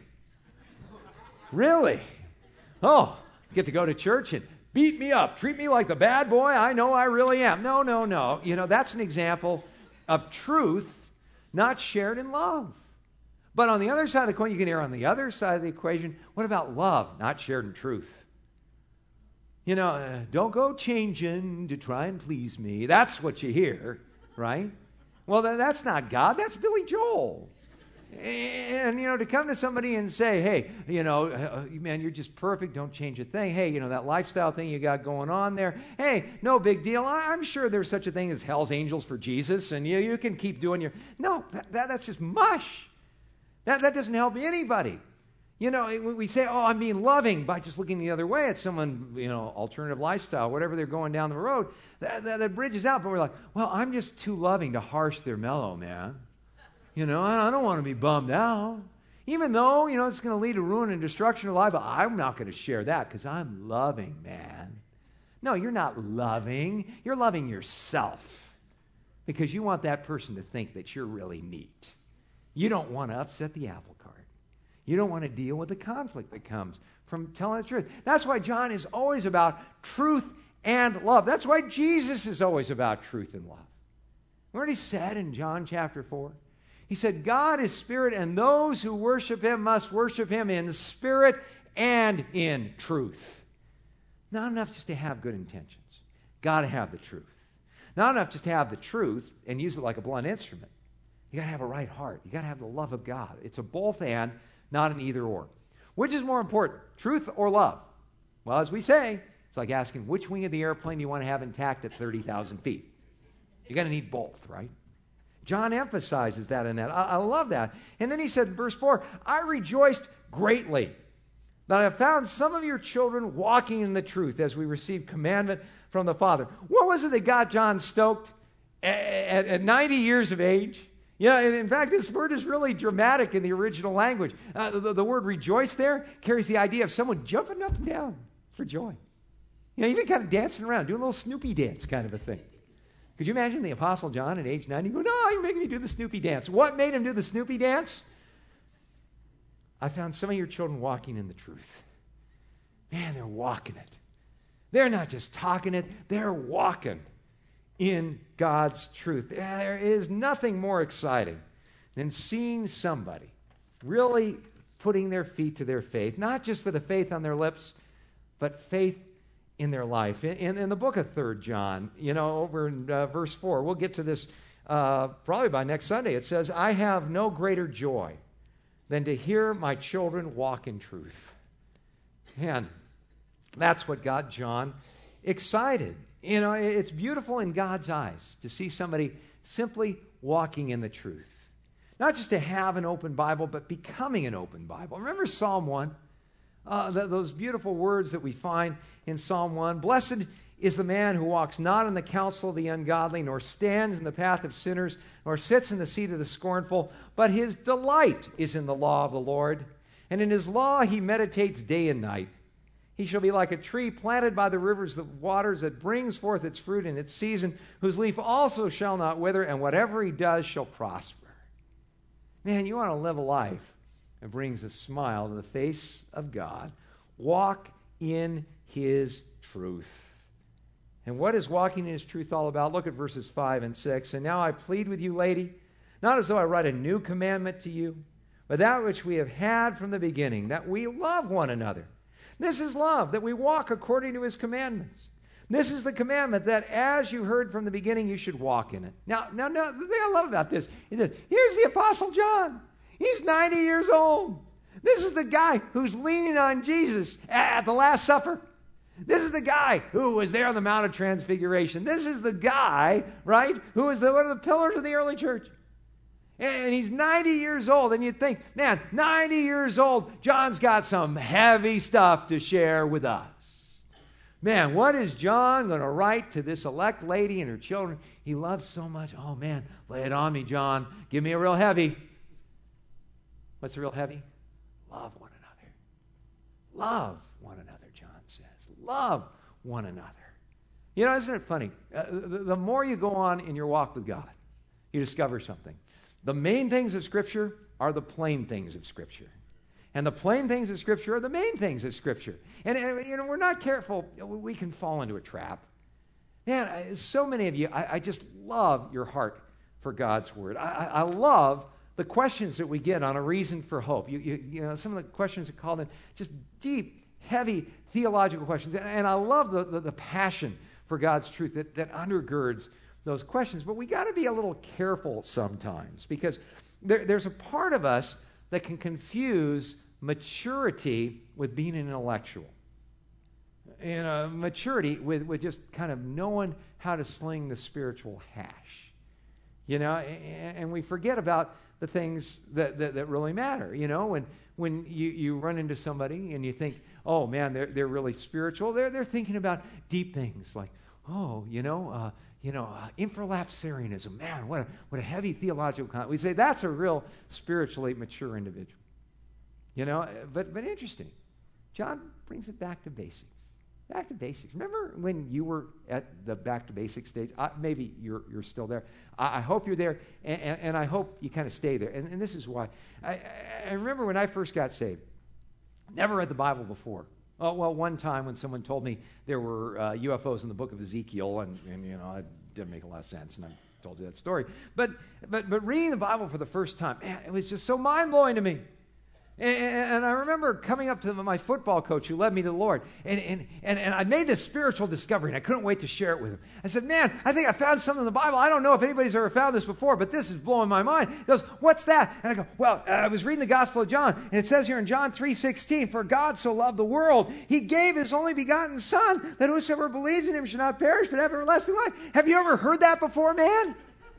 Really? Oh, get to go to church and beat me up, treat me like the bad boy I know I really am. No, no, no. You know, that's an example of truth not shared in love. But on the other side of the coin, you can err on the other side of the equation. What about love, not shared in truth? You know, uh, don't go changing to try and please me. That's what you hear, right? Well, th- that's not God. That's Billy Joel. And, you know, to come to somebody and say, hey, you know, uh, man, you're just perfect. Don't change a thing. Hey, you know, that lifestyle thing you got going on there. Hey, no big deal. I- I'm sure there's such a thing as hell's angels for Jesus, and you, you can keep doing your... No, that, that, that's just mush. That, that doesn't help anybody. You know, we say, oh, I'm being loving by just looking the other way at someone, you know, alternative lifestyle, whatever they're going down the road. That, that, that bridges out, but we're like, well, I'm just too loving to harsh their mellow, man. You know, I don't want to be bummed out. Even though, you know, it's going to lead to ruin and destruction of life, but I'm not going to share that because I'm loving, man. No, you're not loving. You're loving yourself because you want that person to think that you're really neat. You don't want to upset the apple cart. You don't want to deal with the conflict that comes from telling the truth. That's why John is always about truth and love. That's why Jesus is always about truth and love. Remember what he said in John chapter four? He said, God is spirit, and those who worship him must worship him in spirit and in truth. Not enough just to have good intentions. Got to have the truth. Not enough just to have the truth and use it like a blunt instrument. You got to have a right heart. You got to have the love of God. It's a both and, not an either or. Which is more important, truth or love? Well, as we say, It's like asking, which wing of the airplane do you want to have intact at thirty thousand feet? You're going to need both, right? John emphasizes that in that. I, I love that. And then he said, verse four, I rejoiced greatly that I have found some of your children walking in the truth as we receive commandment from the Father. What was it that got John stoked at, at ninety years of age? Yeah, and in fact, this word is really dramatic in the original language. Uh, the, the word rejoice there carries the idea of someone jumping up and down for joy. You know, even kind of dancing around, doing a little Snoopy dance kind of a thing. Could you imagine the Apostle John at age ninety going, no, you're making me do the Snoopy dance. What made him do the Snoopy dance? I found some of your children walking in the truth. Man, they're walking it. They're not just talking it, they're walking in God's truth. There is nothing more exciting than seeing somebody really putting their feet to their faith, not just for the faith on their lips, but faith in their life. In, in, in the book of Third John, you know, over in uh, verse four, we'll get to this uh, probably by next Sunday. It says, I have no greater joy than to hear my children walk in truth. Man, that's what got John excited. You know, it's beautiful in God's eyes to see somebody simply walking in the truth. Not just to have an open Bible, but becoming an open Bible. Remember Psalm one? Uh, th- those beautiful words that we find in Psalm one. Blessed is the man who walks not in the counsel of the ungodly, nor stands in the path of sinners, nor sits in the seat of the scornful, but his delight is in the law of the Lord, and in his law he meditates day and night. He shall be like a tree planted by the rivers of waters that brings forth its fruit in its season, whose leaf also shall not wither, and whatever he does shall prosper. Man, you want to live a life that brings a smile to the face of God. Walk in his truth. And what is walking in his truth all about? Look at verses five and six. And now I plead with you, lady, not as though I write a new commandment to you, but that which we have had from the beginning, that we love one another. This is love, that we walk according to his commandments. This is the commandment that as you heard from the beginning, you should walk in it. Now, now, now the thing I love about this is that here's the Apostle John. He's ninety years old. This is the guy who's leaning on Jesus at the Last Supper. This is the guy who was there on the Mount of Transfiguration. This is the guy, right, who was the, one of the pillars of the early church. And he's ninety years old, and you'd think, man, ninety years old, John's got some heavy stuff to share with us. Man, what is John going to write to this elect lady and her children he loves so much? Oh, man, lay it on me, John. Give me a real heavy. What's a real heavy? Love one another. Love one another, John says. Love one another. You know, isn't it funny? Uh, the, the more you go on in your walk with God, you discover something. The main things of Scripture are the plain things of Scripture. And the plain things of Scripture are the main things of Scripture. And, and you know, we're not careful, we can fall into a trap. Man, so many of you, I, I just love your heart for God's Word. I, I love the questions that we get on a reason for hope. You, you, you know, some of the questions are called in just deep, heavy theological questions. And, and I love the, the, the passion for God's truth that, that undergirds those questions. But we got to be a little careful sometimes because there, there's a part of us that can confuse maturity with being an intellectual. And uh, maturity with, with just kind of knowing how to sling the spiritual hash. You know, and, and we forget about the things that, that, that really matter. You know, when when you, you run into somebody and you think, oh man, they're they're really spiritual, they're they're thinking about deep things like, oh, you know, uh, you know, uh, infralapsarianism. Man, what a, what a heavy theological concept. We say that's a real spiritually mature individual. You know, but but interesting. John brings it back to basics. Back to basics. Remember when you were at the back to basics stage? Uh, maybe you're you're still there. I, I hope you're there, and, and, and I hope you kind of stay there. And, and this is why. I, I remember when I first got saved, never read the Bible before. Oh, well, one time when someone told me there were uh, U F Os in the book of Ezekiel, and, and you know, it didn't make a lot of sense, and I told you that story. But but but reading the Bible for the first time, man, it was just so mind-blowing to me. And, and I remember coming up to my football coach who led me to the Lord, and, and, and, and I made this spiritual discovery, and I couldn't wait to share it with him. I said, man, I think I found something in the Bible. I don't know if anybody's ever found this before, but this is blowing my mind. He goes, what's that? And I go, well, I was reading the Gospel of John, and it says here in John three sixteen, for God so loved the world, he gave his only begotten Son, that whosoever believes in him should not perish, but have everlasting life. Have you ever heard that before, man?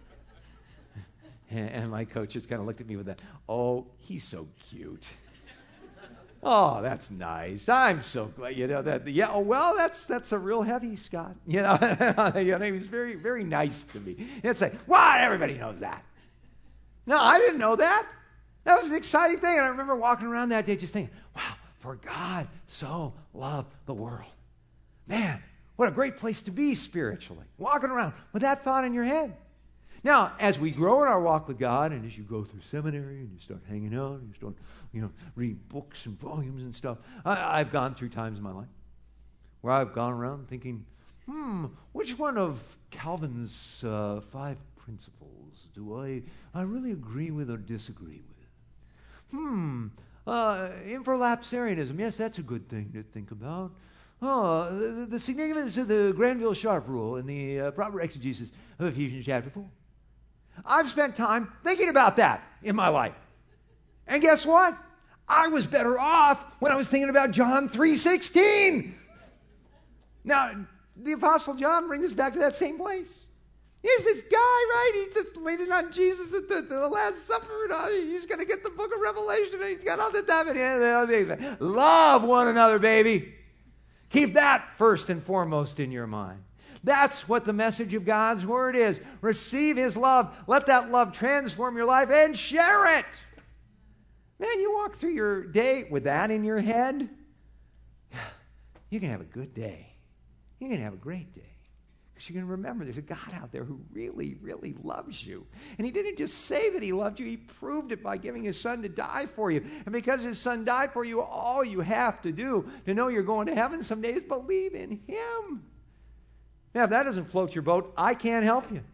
And my coach just kind of looked at me with that, oh, he's so cute. Oh, that's nice. I'm so glad, you know, that, yeah, oh, well, that's that's a real heavy, Scott. You know, you know, he was very, very nice to me. It's like, what? Everybody knows that. No, I didn't know that. That was an exciting thing. And I remember walking around that day just thinking, wow, for God so loved the world. Man, what a great place to be spiritually. Walking around with that thought in your head. Now, as we grow in our walk with God, and as you go through seminary, and you start hanging out, and you start, you know, reading books and volumes and stuff, I, I've gone through times in my life where I've gone around thinking, hmm, which one of Calvin's uh, five principles do I, I really agree with or disagree with? Hmm, uh, infralapsarianism, yes, that's a good thing to think about. Oh, the, the significance of the Granville-Sharp rule in the uh, proper exegesis of Ephesians chapter four. I've spent time thinking about that in my life. And guess what? I was better off when I was thinking about John three sixteen. Now, the Apostle John brings us back to that same place. Here's this guy, right? He's just leaning on Jesus at the, the Last Supper. And all, he's going to get the book of Revelation, and he's got all the time. And love one another, baby. Keep that first and foremost in your mind. That's what the message of God's Word is. Receive His love. Let that love transform your life and share it. Man, you walk through your day with that in your head, you're going to have a good day. You're going to have a great day. Because you're going to remember there's a God out there who really, really loves you. And He didn't just say that He loved you. He proved it by giving His Son to die for you. And because His Son died for you, all you have to do to know you're going to heaven someday is believe in Him. Now, if that doesn't float your boat, I can't help you.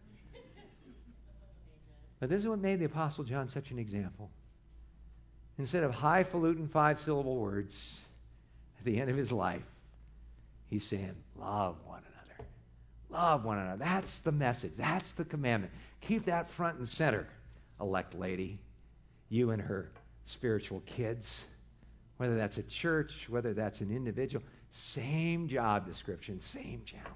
But this is what made the Apostle John such an example. Instead of highfalutin five-syllable words, at the end of his life, he's saying, love one another. Love one another. That's the message. That's the commandment. Keep that front and center, elect lady. You and her spiritual kids. Whether that's a church, whether that's an individual. Same job description, same challenge.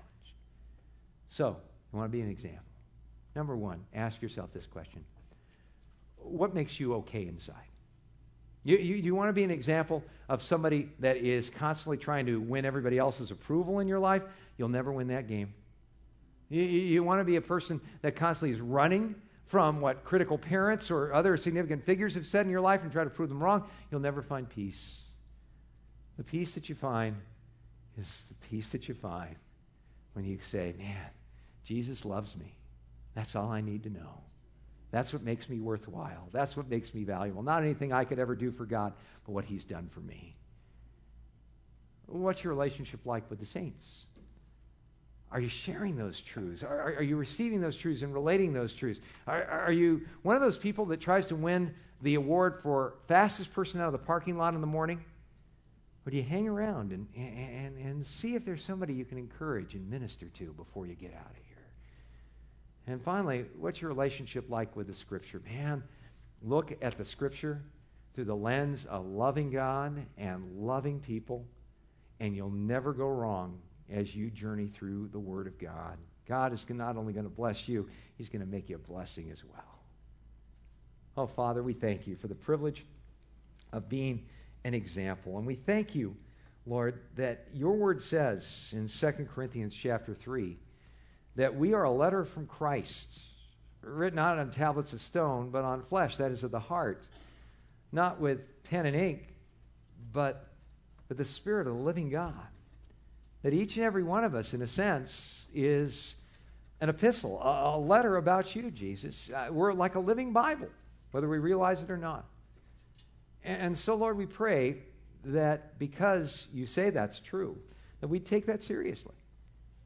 So, you want to be an example. Number one, ask yourself this question. What makes you okay inside? You, you, you want to be an example of somebody that is constantly trying to win everybody else's approval in your life? You'll never win that game. You, you, you want to be a person that constantly is running from what critical parents or other significant figures have said in your life and try to prove them wrong? You'll never find peace. The peace that you find is the peace that you find when you say, man, Jesus loves me. That's all I need to know. That's what makes me worthwhile. That's what makes me valuable. Not anything I could ever do for God, but what He's done for me. What's your relationship like with the saints? Are you sharing those truths? Are, are, are you receiving those truths and relating those truths? Are, are you one of those people that tries to win the award for fastest person out of the parking lot in the morning? Or do you hang around and, and, and see if there's somebody you can encourage and minister to before you get out of here? And finally, what's your relationship like with the Scripture? Man, look at the Scripture through the lens of loving God and loving people, and you'll never go wrong as you journey through the Word of God. God is not only going to bless you, He's going to make you a blessing as well. Oh, Father, we thank you for the privilege of being an example. And we thank you, Lord, that your Word says in Second Corinthians chapter three, that we are a letter from Christ, written not on tablets of stone, but on flesh, that is of the heart, not with pen and ink, but with the Spirit of the living God. That each and every one of us, in a sense, is an epistle, a, a letter about you, Jesus. Uh, we're like a living Bible, whether we realize it or not. And, and so, Lord, we pray that because you say that's true, that we take that seriously.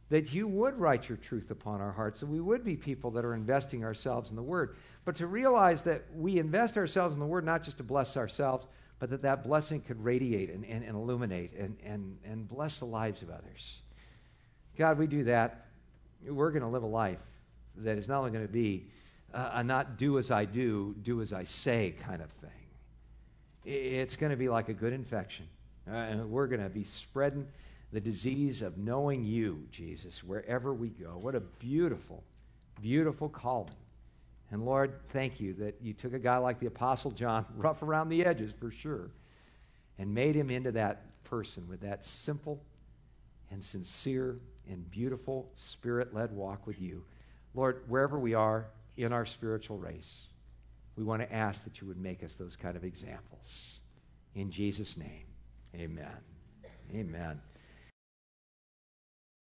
that you would write your truth upon our hearts, and we would be people that are investing ourselves in the Word. But to realize that we invest ourselves in the Word not just to bless ourselves, but that that blessing could radiate and, and, and illuminate and, and, and bless the lives of others. God, we do that. We're going to live a life that is not only going to be uh, a not do as I do, do as I say kind of thing. It's going to be like a good infection. Uh, and we're going to be spreading the disease of knowing you, Jesus, wherever we go. What a beautiful, beautiful calling. And Lord, thank you that you took a guy like the Apostle John, rough around the edges for sure, and made him into that person with that simple and sincere and beautiful Spirit-led walk with you. Lord, wherever we are in our spiritual race, we want to ask that you would make us those kind of examples. In Jesus' name, amen. Amen.